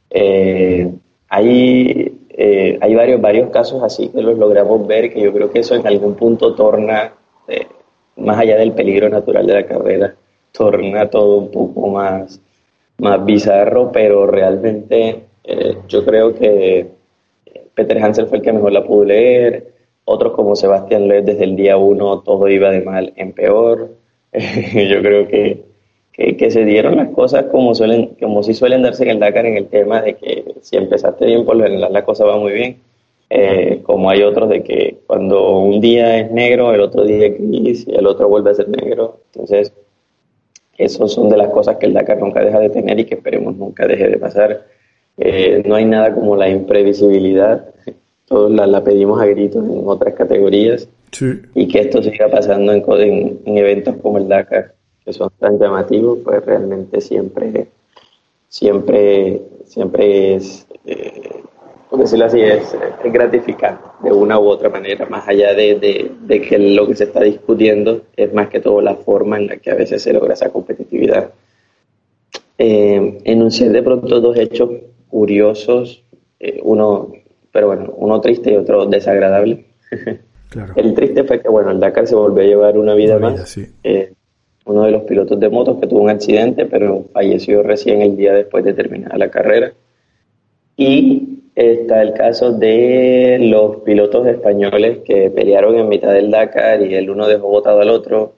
Hay varios casos así que los logramos ver, que yo creo que eso en algún punto torna, más allá del peligro natural de la carrera, torna todo un poco más bizarro, pero realmente yo creo que Peter Hansel fue el que mejor la pudo leer. Otros como Sebastián Loeb, desde el día 1 todo iba de mal en peor. Yo creo que se dieron las cosas como sí suelen darse en el Dakar, en el tema de que si empezaste bien, por lo general la cosa va muy bien. Como hay otros de que cuando un día es negro, el otro día es gris y el otro vuelve a ser negro. Entonces, esos son de las cosas que el Dakar nunca deja de tener y que esperemos nunca deje de pasar. No hay nada como la imprevisibilidad. Todos la pedimos a gritos en otras categorías. Sí. Y que esto siga pasando en eventos como el Dakar, que son tan llamativos, pues realmente siempre es, por decirlo así, es gratificante de una u otra manera, más allá de que lo que se está discutiendo es más que todo la forma en la que a veces se logra esa competitividad. Enuncié de pronto dos hechos curiosos, uno triste y otro desagradable. Claro. El triste fue que, el Dakar se volvió a llevar una vida más. Sí. Uno de los pilotos de motos que tuvo un accidente, pero falleció recién el día después de terminar la carrera. Y está el caso de los pilotos españoles que pelearon en mitad del Dakar y el uno dejó botado al otro,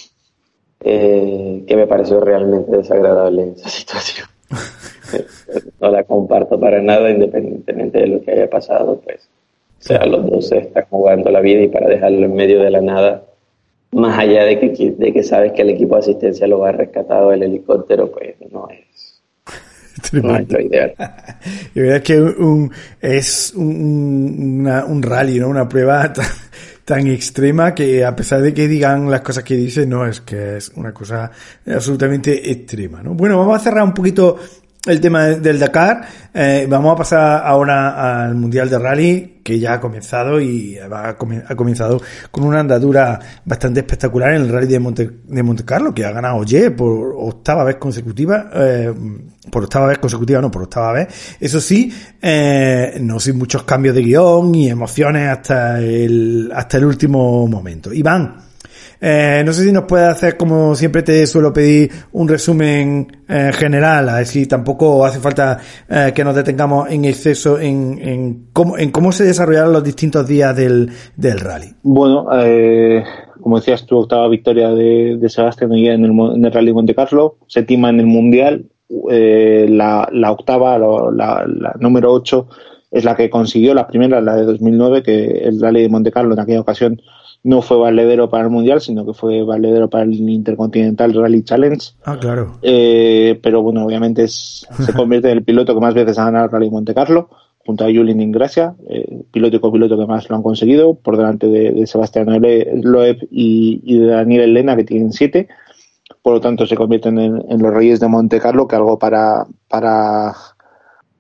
que me pareció realmente desagradable esa situación. No la comparto para nada, independientemente de lo que haya pasado, pues. O sea, los dos se están jugando la vida y para dejarlo en medio de la nada, más allá de que sabes que el equipo de asistencia lo va a rescatar el helicóptero, pues no es lo ideal. Y verdad que es un rally, ¿no? Una prueba tan extrema que a pesar de que digan las cosas que dicen, no, es que es una cosa absolutamente extrema, ¿no? Bueno, vamos a cerrar un poquito el tema del Dakar. Vamos a pasar ahora al Mundial de Rally, que ya ha comenzado y ha comenzado con una andadura bastante espectacular en el Rally de Monte Carlo, que ha ganado Ogier por octava vez consecutiva. Por octava vez. Eso sí, no sin muchos cambios de guión y emociones hasta el último momento. Iván, no sé si nos puedes hacer, como siempre te suelo pedir, un resumen general, a ver si tampoco hace falta que nos detengamos en exceso en cómo se desarrollaron los distintos días del rally. Bueno, como decías tú, octava victoria de Sebastián Ogier en el Rally de Monte Carlo, séptima en el Mundial, la octava, la número 8, es la que consiguió la primera, la de 2009, que el Rally de Monte Carlo en aquella ocasión no fue valedero para el Mundial, sino que fue valedero para el Intercontinental Rally Challenge. Ah, claro. Pero bueno, obviamente se convierte en el piloto que más veces ha ganado el Rally Monte Carlo, junto a Julien Ingrassia, piloto y copiloto que más lo han conseguido, por delante de Sebastián Loeb y de Daniel Elena, que tienen 7. Por lo tanto, se convierten en los Reyes de Monte Carlo, que algo para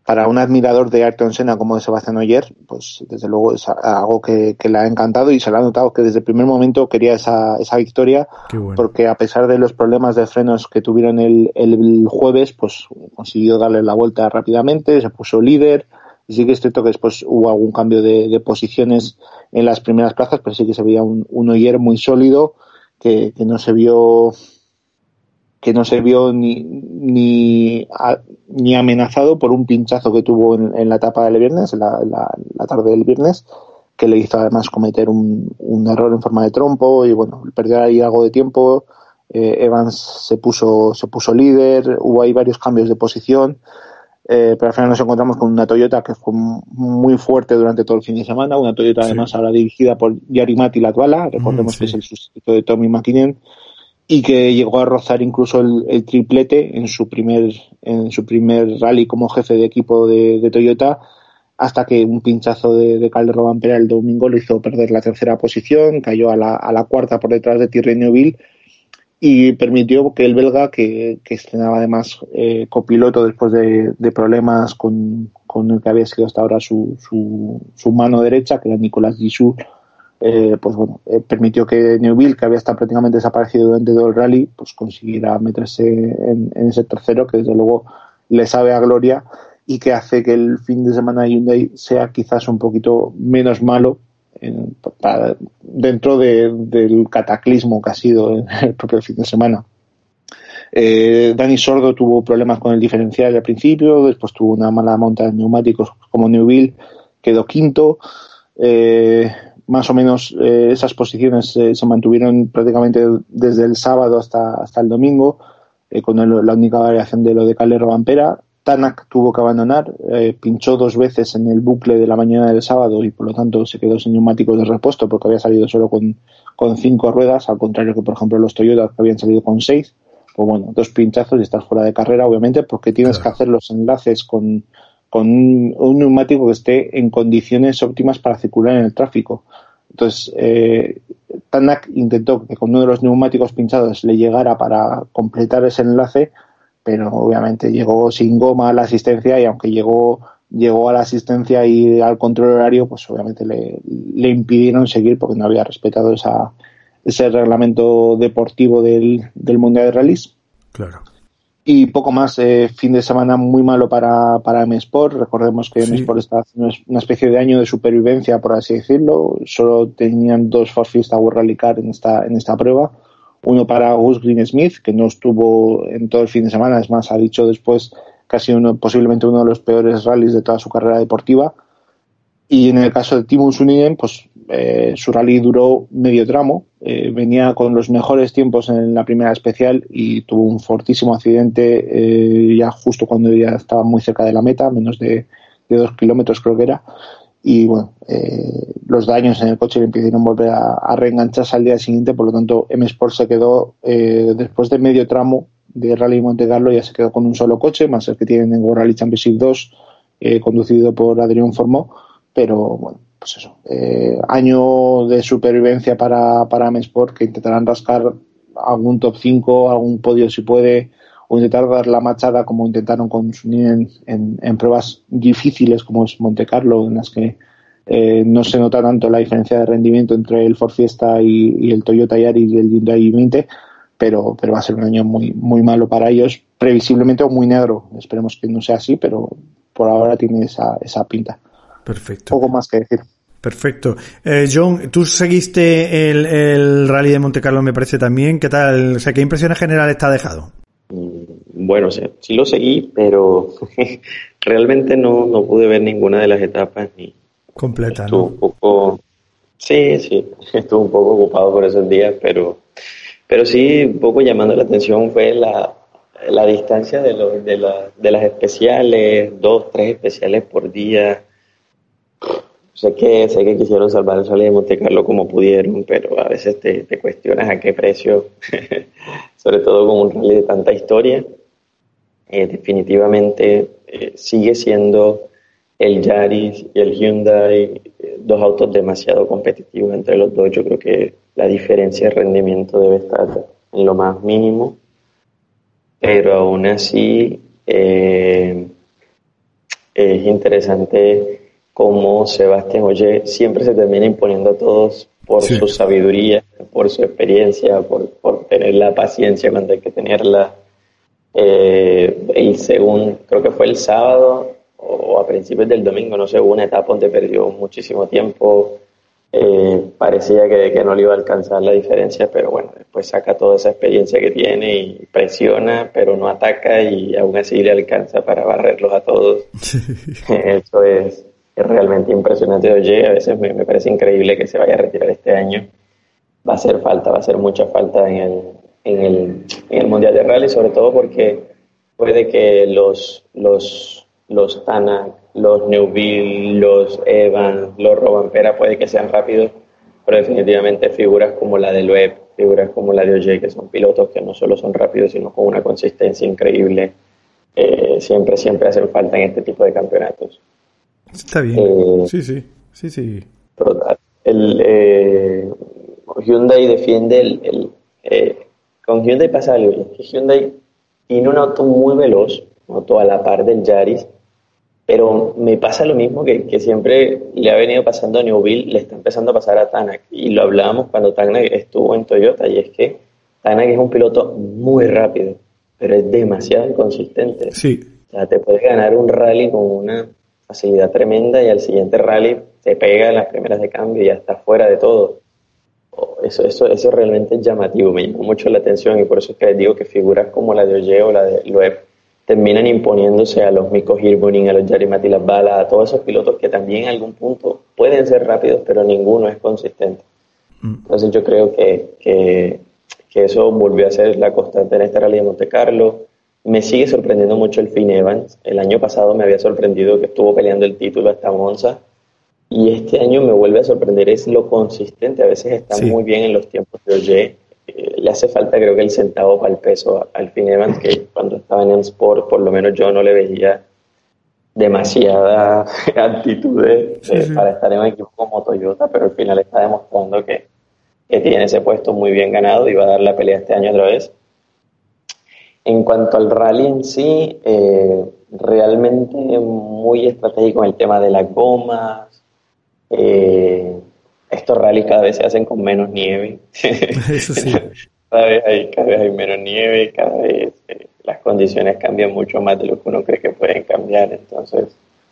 para un admirador de Ayrton Senna como de Sebastián Ogier, pues desde luego es algo que le ha encantado y se le ha notado que desde el primer momento quería esa victoria. Bueno. Porque a pesar de los problemas de frenos que tuvieron el jueves, pues consiguió darle la vuelta rápidamente, se puso líder, y sí que es cierto que después hubo algún cambio de posiciones en las primeras plazas, pero sí que se veía un Ogier muy sólido, que no se vio ni amenazado por un pinchazo que tuvo en la etapa del viernes, en la tarde del viernes, que le hizo además cometer un error en forma de trompo y bueno, perdió ahí algo de tiempo. Evans se puso líder, hubo ahí varios cambios de posición, pero al final nos encontramos con una Toyota que fue muy fuerte durante todo el fin de semana, una Toyota además ahora dirigida por Jari-Matti Latvala, recordemos que es el sustituto de Tommi Mäkinen, y que llegó a rozar incluso el triplete en su primer rally como jefe de equipo de Toyota, hasta que un pinchazo de Kalle Rovanperä el domingo le hizo perder la tercera posición, cayó a la cuarta por detrás de Thierry Neuville y permitió que el belga, que estrenaba además copiloto después de problemas con el que había sido hasta ahora su mano derecha, que era Nicolas Gisoux, permitió que Neuville, que había estado prácticamente desaparecido durante todo el rally, pues consiguiera meterse en ese tercero, que desde luego le sabe a gloria y que hace que el fin de semana de Hyundai sea quizás un poquito menos malo dentro del cataclismo que ha sido el propio fin de semana. Dani Sordo tuvo problemas con el diferencial al principio, después tuvo una mala monta de neumáticos como Neuville, quedó quinto. Más o menos esas posiciones se mantuvieron prácticamente desde el sábado hasta el domingo, con la única variación de lo de Kalle Rovanperä. Tanak tuvo que abandonar, pinchó 2 veces en el bucle de la mañana del sábado y por lo tanto se quedó sin neumáticos de repuesto porque había salido solo con 5 ruedas, al contrario que por ejemplo los Toyota que habían salido con 6. Pues bueno, 2 pinchazos y estás fuera de carrera, obviamente, porque tienes que hacer los enlaces con un neumático que esté en condiciones óptimas para circular en el tráfico. Entonces, Tanak intentó que con uno de los neumáticos pinchados le llegara para completar ese enlace, pero obviamente llegó sin goma a la asistencia y aunque llegó a la asistencia y al control horario, pues obviamente le impidieron seguir porque no había respetado ese reglamento deportivo del Mundial de Rallys. Claro. Y poco más, fin de semana muy malo para M-Sport. Recordemos que M-Sport está haciendo una especie de año de supervivencia, por así decirlo. Solo tenían 2 Ford Fiesta World Rally Car en esta prueba. Uno para Gus Greensmith, que no estuvo en todo el fin de semana, es más, ha dicho después que ha sido posiblemente uno de los peores rallies de toda su carrera deportiva. Y en el caso de Timo Suninen, pues su rally duró medio tramo, venía con los mejores tiempos en la primera especial y tuvo un fortísimo accidente ya justo cuando ya estaba muy cerca de la meta, menos de 2 kilómetros creo que era. Y bueno, los daños en el coche le impidieron volver a reengancharse al día siguiente, por lo tanto M-Sport se quedó después de medio tramo de Rally Monte Carlo, ya se quedó con un solo coche, más el que tienen en World Rally Championship 2, conducido por Adrián Formó, pero bueno, pues eso, año de supervivencia para M-Sport, que intentarán rascar algún top 5, algún podio si puede, o intentar dar la machada como intentaron con Suninen en pruebas difíciles como es Monte Carlo, en las que no se nota tanto la diferencia de rendimiento entre el Ford Fiesta y el Toyota Yaris y el Hyundai i20, pero va a ser un año muy, muy malo para ellos, previsiblemente, o muy negro. Esperemos que no sea así, pero por ahora tiene esa pinta. Perfecto. Poco más que decir. Perfecto. John, tú seguiste el Rally de Monte Carlo, me parece también. ¿Qué tal? O sea, ¿qué impresiones generales te ha dejado? Bueno, sí lo seguí, pero realmente no pude ver ninguna de las etapas ni completa, estuvo ¿no? un poco, sí, estuve un poco ocupado por esos días, pero sí, un poco llamando la atención fue la distancia de las especiales, 2, 3 especiales por día. Sé que quisieron salvar el Rally de Monte Carlo como pudieron, pero a veces te cuestionas a qué precio, sobre todo con un rally de tanta historia. Definitivamente sigue siendo el Yaris y el Hyundai 2 autos demasiado competitivos entre los dos. Yo creo que la diferencia de rendimiento debe estar en lo más mínimo, pero aún así Es interesante cómo Sebastián Ogier siempre se termina imponiendo a todos por su sabiduría, por su experiencia, por tener la paciencia cuando hay que tenerla. Creo que fue el sábado o a principios del domingo, no sé, hubo una etapa donde perdió muchísimo tiempo. Parecía que no le iba a alcanzar la diferencia, pero bueno, después saca toda esa experiencia que tiene y presiona, pero no ataca y aún así le alcanza para barrerlos a todos. Eso es realmente impresionante de Ogier. A veces me parece increíble que se vaya a retirar este año. Va a hacer mucha falta en el Mundial de Rally, sobre todo porque puede que los Tanak, los Neuville, los Evans, los Rovanpera puede que sean rápidos, pero definitivamente figuras como la de Loeb, figuras como la de Ogier, que son pilotos que no solo son rápidos, sino con una consistencia increíble, siempre hacen falta en este tipo de campeonatos. Está bien, sí. Total. Hyundai defiende con Hyundai pasa algo, es que Hyundai tiene un auto muy veloz, un auto a la par del Yaris, pero me pasa lo mismo que siempre le ha venido pasando a Neuville, le está empezando a pasar a Tanak, y lo hablábamos cuando Tanak estuvo en Toyota, y es que Tanak es un piloto muy rápido, pero es demasiado inconsistente. Sí. O sea, te puedes ganar un rally con una facilidad tremenda y al siguiente rally te pega en las primeras de cambio y ya está fuera de todo. Eso realmente es llamativo, me llama mucho la atención, y por eso es que les digo que figuras como la de Ogier o la de Loeb terminan imponiéndose a los Mikko Hirvonen, a los Jari-Matti Latvala, a todos esos pilotos que también en algún punto pueden ser rápidos, pero ninguno es consistente. Entonces yo creo que eso volvió a ser la constante en este Rally de Monte Carlo. Me sigue sorprendiendo mucho el Finn Evans. El año pasado me había sorprendido que estuvo peleando el título hasta Monza, y este año me vuelve a sorprender, es lo consistente. A veces está muy bien en los tiempos de Ogier. Le hace falta, creo que, el centavo para el peso al Finn Evans, que cuando estaba en el Sport, por lo menos yo no le veía demasiada actitud para estar en un equipo como Toyota, pero al final está demostrando que tiene ese puesto muy bien ganado y va a dar la pelea este año otra vez. En cuanto al rally en sí, realmente muy estratégico en el tema de las gomas. Estos rallies cada vez se hacen con menos nieve. Eso sí. cada vez hay menos nieve, cada vez las condiciones cambian mucho más de lo que uno cree que pueden cambiar. Entonces,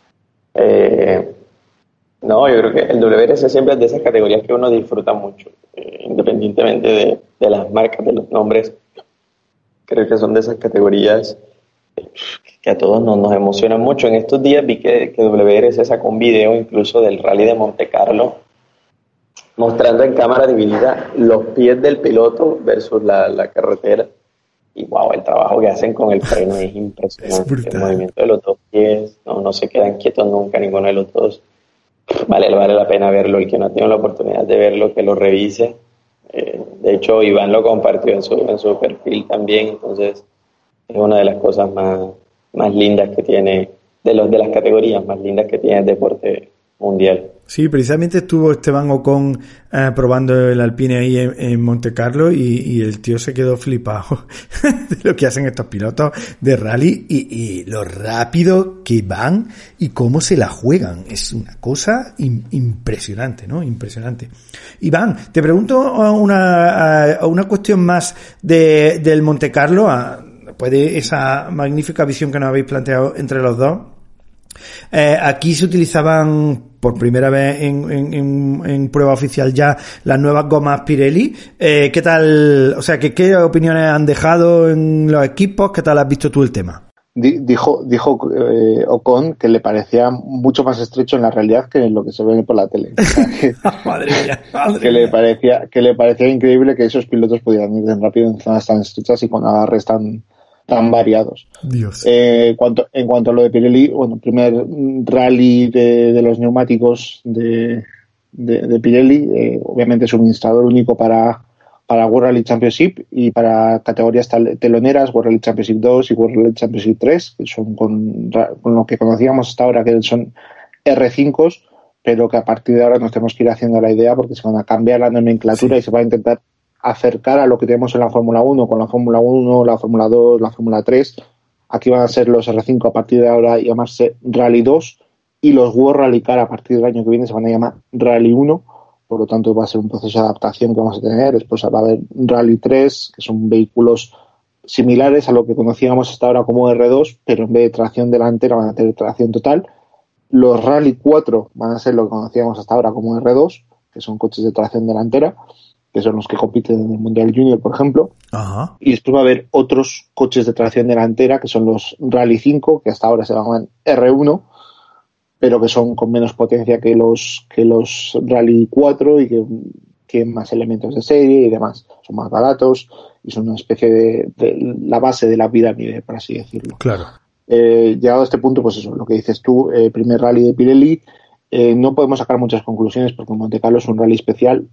no, yo creo que el WRC siempre es de esas categorías que uno disfruta mucho, independientemente de las marcas, de los nombres. Creo que son de esas categorías que a todos nos emocionan mucho. En estos días vi que WRC sacó un video incluso del Rally de Monte Carlo, mostrando en cámara dividida los pies del piloto versus la carretera. Y wow, el trabajo que hacen con el freno es impresionante. El movimiento de los dos pies, no se quedan quietos nunca ninguno de los dos. Vale la pena verlo. El que no tiene la oportunidad de verlo, que lo revise. De hecho, Iván lo compartió en su perfil también. Entonces, es una de las cosas más lindas que tiene, de las categorías más lindas que tiene el deporte mundial. Sí, precisamente estuvo Esteban Ocon probando el Alpine ahí en Monte Carlo y el tío se quedó flipado de lo que hacen estos pilotos de rally y lo rápido que van y cómo se la juegan. Es una cosa impresionante, ¿no? Impresionante. Iván, te pregunto una cuestión más del Monte Carlo, después de esa magnífica visión que nos habéis planteado entre los dos. Aquí se utilizaban por primera vez en prueba oficial ya las nuevas gomas Pirelli. ¿Qué tal? O sea, ¿qué opiniones han dejado en los equipos? ¿Qué tal has visto tú el tema? Dijo Ocon que le parecía mucho más estrecho en la realidad que en lo que se ve por la tele. Madre mía. Que le parecía increíble que esos pilotos pudieran ir tan rápido en zonas tan estrechas y con agarres tan variados. Dios. En cuanto a lo de Pirelli, bueno, primer rally de los neumáticos de Pirelli, obviamente suministrador único para World Rally Championship y para categorías teloneras, World Rally Championship 2 y World Rally Championship 3, que son con lo que conocíamos hasta ahora, que son R5s, pero que a partir de ahora nos tenemos que ir haciendo la idea porque se van a cambiar la nomenclatura y se va a intentar acercar a lo que tenemos en la Fórmula 1, con la Fórmula 1, la Fórmula 2, la Fórmula 3, Aquí van a ser los R5 a partir de ahora llamarse Rally 2 y los World Rally Car a partir del año que viene se van a llamar Rally 1. Por lo tanto, va a ser un proceso de adaptación que vamos a tener. Después va a haber Rally 3, que son vehículos similares a lo que conocíamos hasta ahora como R2, pero en vez de tracción delantera van a tener tracción total. Los Rally 4 van a ser lo que conocíamos hasta ahora como R2, que son coches de tracción delantera, que son los que compiten en el Mundial Junior, por ejemplo. Ajá. Y después va a haber otros coches de tracción delantera, que son los Rally 5, que hasta ahora se llaman R1, pero que son con menos potencia que los Rally 4 y que tienen más elementos de serie y demás. Son más baratos y son una especie de la base de la pirámide, por así decirlo. Claro. Llegado a este punto, pues eso, lo que dices tú, primer rally de Pirelli, no podemos sacar muchas conclusiones porque Monte Carlo es un rally especial.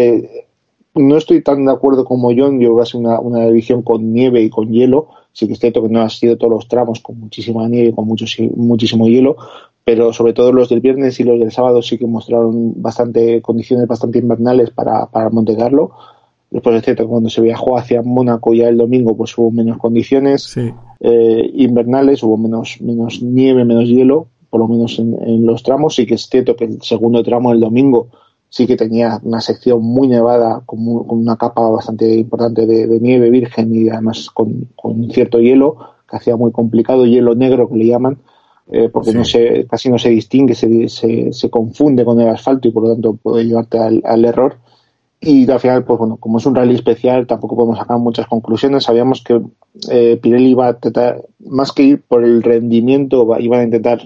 No estoy tan de acuerdo como John, yo voy a ser una división con nieve y con hielo. Sí que es cierto que no han sido todos los tramos con muchísima nieve y con muchísimo hielo, pero sobre todo los del viernes y los del sábado sí que mostraron condiciones bastante invernales para Monte Carlo. Después es cierto que cuando se viajó hacia Mónaco ya el domingo pues hubo menos condiciones sí. Invernales, hubo menos nieve, menos hielo, por lo menos en los tramos. Sí que es cierto que el segundo tramo del domingo sí que tenía una sección muy nevada con una capa bastante importante de nieve virgen y además con cierto hielo que hacía muy complicado, hielo negro que le llaman, porque sí. Casi no se distingue, se confunde con el asfalto y por lo tanto puede llevarte al error. Y al final, pues bueno, como es un rally especial, tampoco podemos sacar muchas conclusiones. Sabíamos que Pirelli iba a tratar, más que ir por el rendimiento, iban a intentar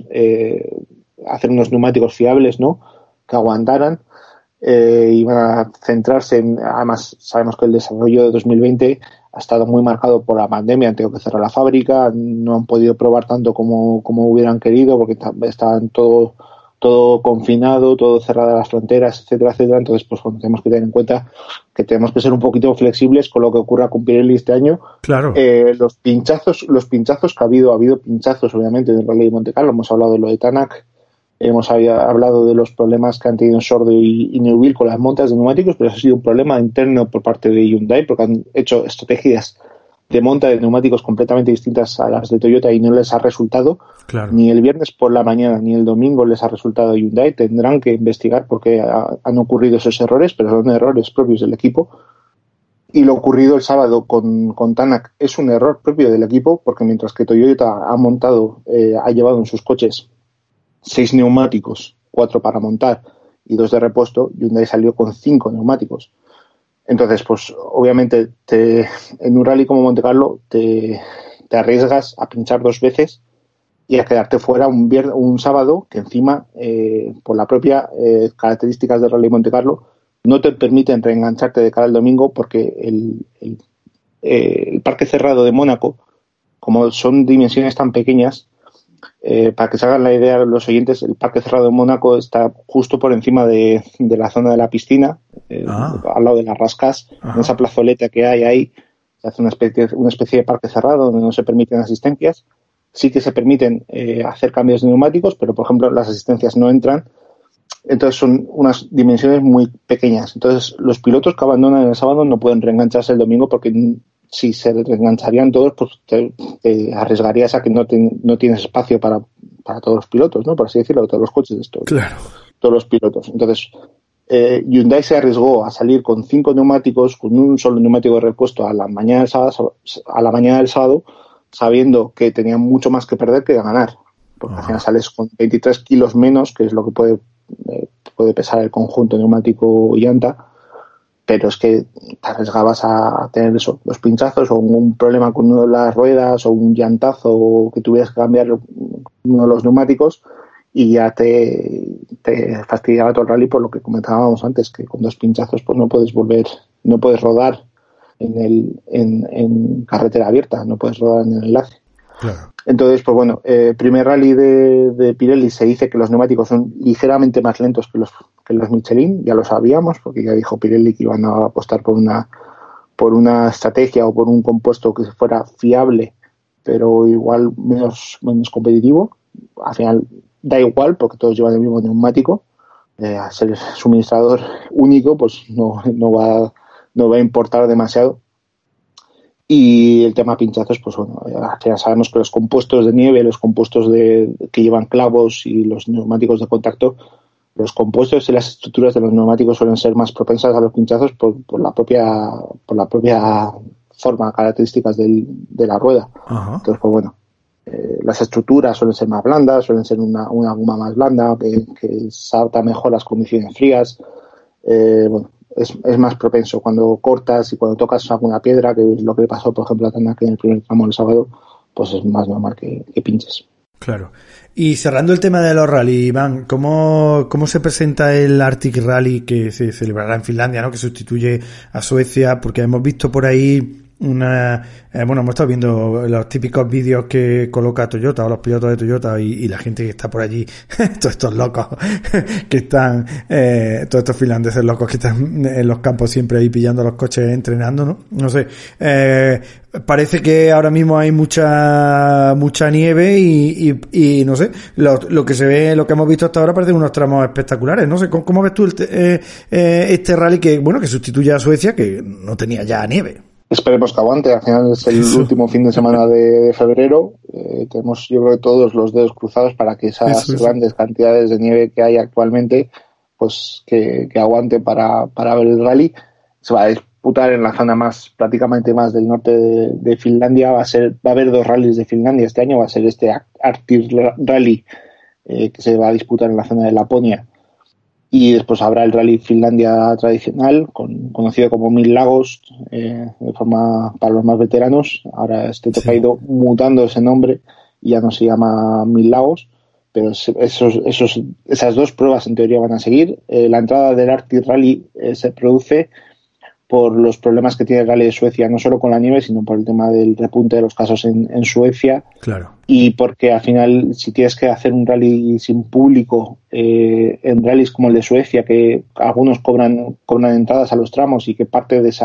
hacer unos neumáticos fiables, ¿no? Que aguantaran. Iban a centrarse además sabemos que el desarrollo de 2020 ha estado muy marcado por la pandemia, han tenido que cerrar la fábrica, no han podido probar tanto como hubieran querido porque estaban todo confinado, todo cerrado las fronteras, etcétera, etcétera. Entonces, pues bueno, tenemos que tener en cuenta que tenemos que ser un poquito flexibles con lo que ocurra con Pirelli este año. Claro. Los pinchazos que ha habido pinchazos obviamente en el Rally de Monte Carlo. Hemos hablado de lo de Tanak, hemos hablado de los problemas que han tenido Sordo y Neuville con las montas de neumáticos, pero eso ha sido un problema interno por parte de Hyundai porque han hecho estrategias de monta de neumáticos completamente distintas a las de Toyota y no les ha resultado. Claro. Ni el viernes por la mañana ni el domingo les ha resultado a Hyundai. Tendrán que investigar por qué han ocurrido esos errores, pero son errores propios del equipo. Y lo ocurrido el sábado con Tanak es un error propio del equipo, porque mientras que Toyota ha llevado en sus coches 6 neumáticos, 4 para montar y 2 de repuesto, Hyundai salió con 5 neumáticos. Entonces, pues obviamente en un rally como Monte Carlo te arriesgas a pinchar 2 veces y a quedarte fuera un sábado que encima, por la propia características del Rally Monte Carlo, no te permiten reengancharte de cara al domingo porque el parque cerrado de Mónaco, como son dimensiones tan pequeñas, para que se hagan la idea los oyentes, el parque cerrado de Mónaco está justo por encima de la zona de la piscina, al lado de las Rascas, en esa plazoleta que hay ahí, se hace una especie de parque cerrado donde no se permiten asistencias. Sí que se permiten hacer cambios de neumáticos, pero por ejemplo las asistencias no entran. Entonces son unas dimensiones muy pequeñas. Entonces los pilotos que abandonan el sábado no pueden reengancharse el domingo porque si se reengancharían todos, pues te arriesgarías a que no tienes espacio para todos los pilotos, ¿no? Por así decirlo, todos los coches de estos. Claro. Todos los pilotos. Entonces Hyundai se arriesgó a salir con 5 neumáticos, con un solo neumático de repuesto a la mañana del sábado, sabiendo que tenían mucho más que perder que ganar, porque al final sales con 23 kilos menos, que es lo que puede pesar el conjunto neumático y llanta, pero es que te arriesgabas a tener eso, los pinchazos o un problema con una de las ruedas o un llantazo o que tuvieras que cambiar uno de los neumáticos y ya te fastidiaba todo el rally por lo que comentábamos antes, que con 2 pinchazos pues no puedes rodar en carretera abierta, no puedes rodar en el enlace. Claro. Entonces, pues bueno, primer rally de Pirelli, se dice que los neumáticos son ligeramente más lentos que los Michelin, ya lo sabíamos, porque ya dijo Pirelli que iban a apostar por una estrategia o por un compuesto que fuera fiable, pero igual menos competitivo. Al final da igual, porque todos llevan el mismo neumático. Al ser suministrador único, pues no va a importar demasiado. Y el tema pinchazos, pues bueno, ya sabemos que los compuestos de nieve, los compuestos que llevan clavos y los neumáticos de contacto, los compuestos y las estructuras de los neumáticos suelen ser más propensas a los pinchazos por la propia forma, características de la rueda. Ajá. Entonces, pues bueno, las estructuras suelen ser más blandas, suelen ser una goma más blanda que se adapta mejor a las condiciones frías. Bueno, es más propenso cuando cortas y cuando tocas alguna piedra, que es lo que le pasó, por ejemplo, a Tanaka en el primer tramo del sábado, pues es más normal que pinches. Claro. Y cerrando el tema de los rally, Iván, ¿cómo se presenta el Arctic Rally que se celebrará en Finlandia, ¿no? Que sustituye a Suecia? Porque hemos visto por ahí hemos estado viendo los típicos vídeos que coloca Toyota o los pilotos de Toyota y la gente que está por allí, todos estos locos que están, todos estos finlandeses locos que están en los campos siempre ahí pillando los coches entrenando, ¿no? No sé, parece que ahora mismo hay mucha nieve y no sé, lo que se ve, lo que hemos visto hasta ahora parecen unos tramos espectaculares. No sé, ¿cómo ves tú este rally que sustituye a Suecia, que no tenía ya nieve? Esperemos que aguante. Al final es el último fin de semana de febrero. Tenemos, yo creo, que todos los dedos cruzados para que esas grandes cantidades de nieve que hay actualmente, pues que aguante para ver el rally. Se va a disputar en la zona prácticamente más del norte de Finlandia. Va a haber 2 rallies de Finlandia este año. Va a ser este Arctic Rally que se va a disputar en la zona de Laponia. Y después habrá el Rally Finlandia tradicional, conocido como 1000 Lagos, de forma para los más veteranos. Ahora toque ha ido mutando ese nombre y ya no se llama 1000 Lagos, pero esas 2 pruebas en teoría van a seguir. La entrada del Arctic Rally se produce por los problemas que tiene el Rally de Suecia, no solo con la nieve, sino por el tema del repunte de los casos en Suecia. Claro. Y porque al final, si tienes que hacer un rally sin público, en rallies como el de Suecia, que algunos cobran entradas a los tramos y que parte de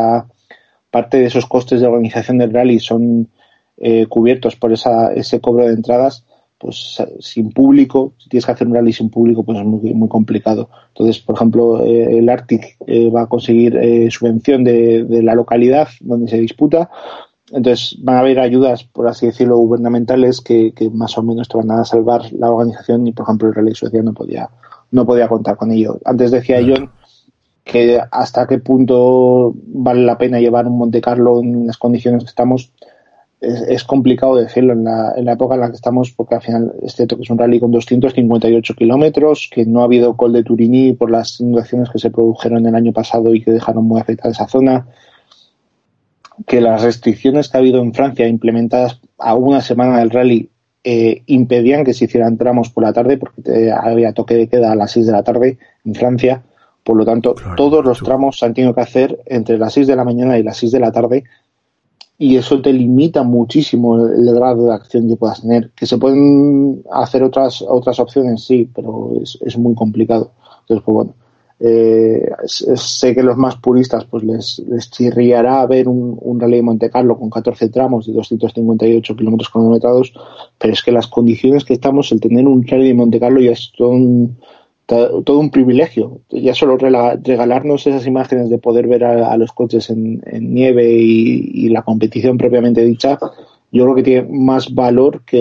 esos costes de organización del rally son cubiertos por ese cobro de entradas, pues sin público, si tienes que hacer un rally sin público, pues es muy, muy complicado. Entonces, por ejemplo, el Arctic va a conseguir subvención de la localidad donde se disputa. Entonces van a haber ayudas, por así decirlo, gubernamentales que más o menos te van a salvar la organización, y por ejemplo el Rally Suecia no podía contar con ello. Antes decía John que hasta qué punto vale la pena llevar un Monte Carlo en las condiciones que estamos. Es complicado decirlo en la época en la que estamos, porque al final que es un rally con 258 kilómetros, que no ha habido Col de Turini por las inundaciones que se produjeron el año pasado y que dejaron muy afectada esa zona, que las restricciones que ha habido en Francia implementadas a una semana del rally impedían que se hicieran tramos por la tarde, porque había toque de queda a las 6 de la tarde en Francia. Por lo tanto, todos los tramos se han tenido que hacer entre las 6 de la mañana y las 6 de la tarde, y eso te limita muchísimo el grado de acción que puedas tener. Que se pueden hacer otras opciones, sí, pero es muy complicado. Entonces, pues bueno, sé que los más puristas pues les chirriará ver un rally de Monte Carlo con 14 tramos de 258 kilómetros cronometrados, pero es que las condiciones que estamos, el tener un rally de Monte Carlo ya es todo un privilegio. Ya solo regalarnos esas imágenes de poder ver a los coches en nieve y la competición propiamente dicha, yo creo que tiene más valor que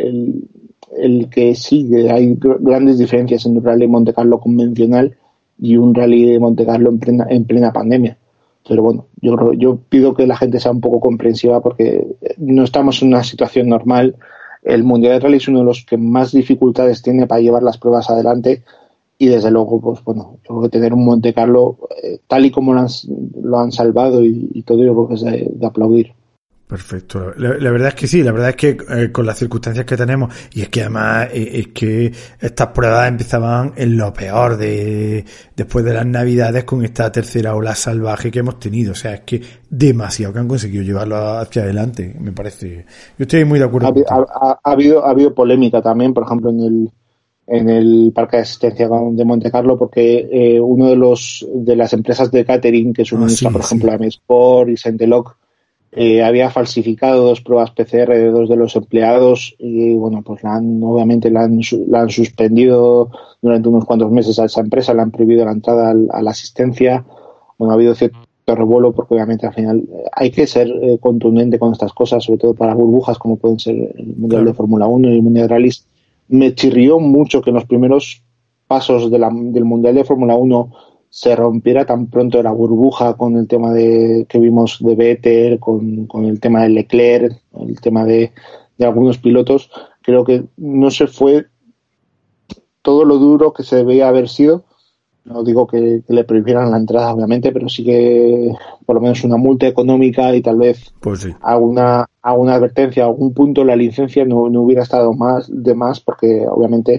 el que sí, que hay grandes diferencias entre un rally de Monte Carlo convencional y un rally de Monte Carlo en plena pandemia. Pero bueno, yo pido que la gente sea un poco comprensiva, porque no estamos en una situación normal. El Mundial de Rally es uno de los que más dificultades tiene para llevar las pruebas adelante, y desde luego, pues bueno, yo creo que tener un Monte Carlo tal y como lo han salvado y todo, yo creo que es de aplaudir. Perfecto. La verdad es que sí, la verdad es que con las circunstancias que tenemos, y es que además es que estas pruebas empezaban en lo peor después de las Navidades, con esta tercera ola salvaje que hemos tenido. O sea, es que demasiado que han conseguido llevarlo hacia adelante, me parece. Yo estoy muy de acuerdo. Ha habido polémica también, por ejemplo, en el parque de asistencia de Monte Carlo, porque uno de las empresas de catering que suministra, por ejemplo, a Mesport y Senteloc, había falsificado 2 pruebas PCR de 2 de los empleados, y bueno, pues obviamente la han suspendido durante unos cuantos meses a esa empresa, le han prohibido la entrada a la asistencia. Bueno, ha habido ciertos cierto revuelo, porque obviamente al final hay que ser contundente con estas cosas, sobre todo para burbujas como pueden ser el Mundial de Fórmula 1 y el Mundial de Rallys. Me chirrió mucho que en los primeros pasos del Mundial de Fórmula 1 se rompiera tan pronto la burbuja con el tema que vimos de Vettel, con el tema de Leclerc, el tema de algunos pilotos. Creo que no se fue todo lo duro que se debía haber sido. No digo que le prohibieran la entrada, obviamente, pero sí que por lo menos una multa económica y tal vez alguna advertencia, algún punto en la licencia no hubiera estado más, porque obviamente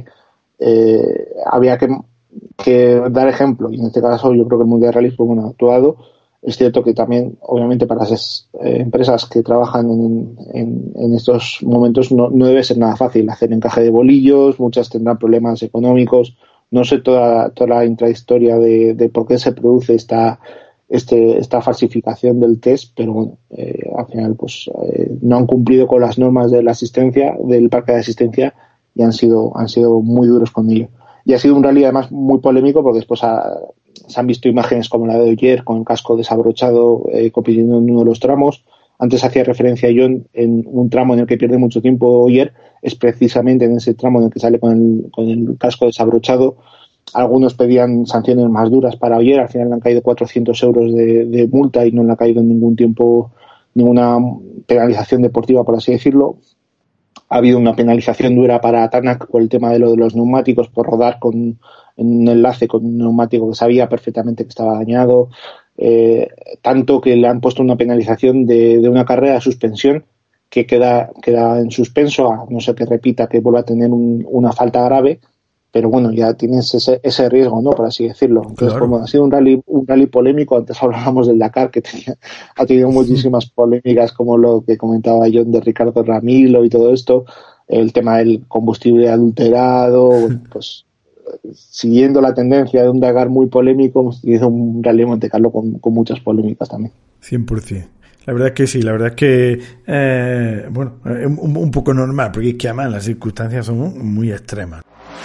había que dar ejemplo, y en este caso yo creo que el Mundial de Rallys fue bueno actuado. Es cierto que también, obviamente, para las empresas que trabajan en estos momentos no debe ser nada fácil hacer encaje de bolillos, muchas tendrán problemas económicos. No sé toda la intrahistoria de por qué se produce esta falsificación del test, pero bueno, al final pues no han cumplido con las normas de la asistencia, del parque de asistencia, y han sido muy duros con ello. Y ha sido un rally además muy polémico, porque después se han visto imágenes como la de Ogier con el casco desabrochado compitiendo en uno de los tramos. Antes hacía referencia yo en un tramo en el que pierde mucho tiempo Ogier, es precisamente en ese tramo en el que sale con el casco desabrochado. Algunos pedían sanciones más duras para Ogier, al final le han caído 400 euros de multa y no le ha caído en ningún tiempo ninguna penalización deportiva, por así decirlo. Ha habido una penalización dura para Tanak por el tema de los neumáticos, por rodar en un enlace con un neumático que sabía perfectamente que estaba dañado. Tanto que le han puesto una penalización de una carrera de suspensión que queda en suspenso, a no ser que repita, que vuelva a tener una falta grave, pero bueno, ya tienes ese riesgo, ¿no?, por así decirlo. Entonces, claro, como ha sido un rally polémico, antes hablábamos del Dakar, que ha tenido muchísimas polémicas, como lo que comentaba John de Ricardo Ramilo y todo esto, el tema del combustible adulterado, pues siguiendo la tendencia de un Dakar muy polémico, hemos tenido un Rally Monte Carlo con muchas polémicas también. 100%. La verdad es que sí, la verdad es que un poco normal, porque es que además las circunstancias son muy extremas.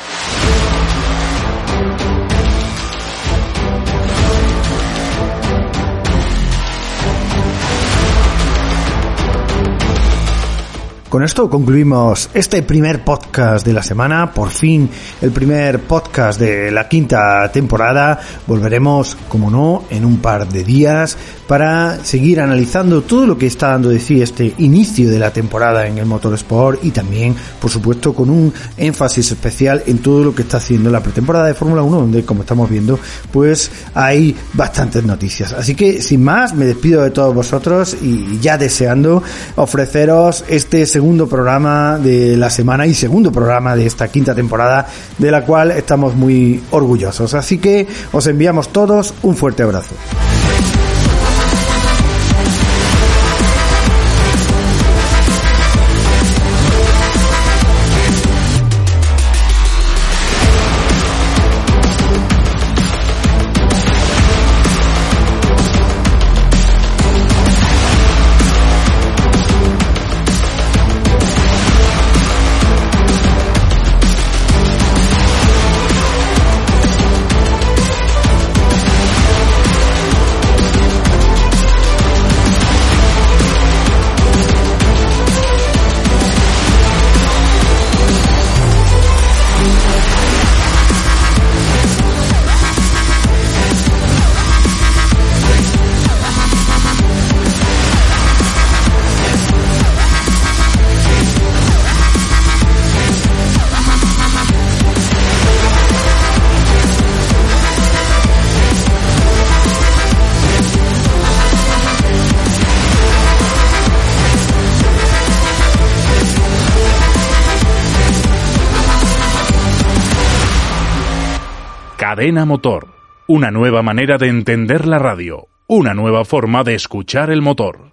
Con esto concluimos este primer podcast de la semana, por fin el primer podcast de la quinta temporada. Volveremos, como no, en un par de días para seguir analizando todo lo que está dando de sí este inicio de la temporada en el motorsport, y también, por supuesto, con un énfasis especial en todo lo que está haciendo la pretemporada de Fórmula 1, donde, como estamos viendo, pues hay bastantes noticias. Así que, sin más, me despido de todos vosotros y ya deseando ofreceros este segundo programa de la semana y segundo programa de esta quinta temporada, de la cual estamos muy orgullosos. Así que os enviamos todos un fuerte abrazo. Cadena Motor, una nueva manera de entender la radio, una nueva forma de escuchar el motor.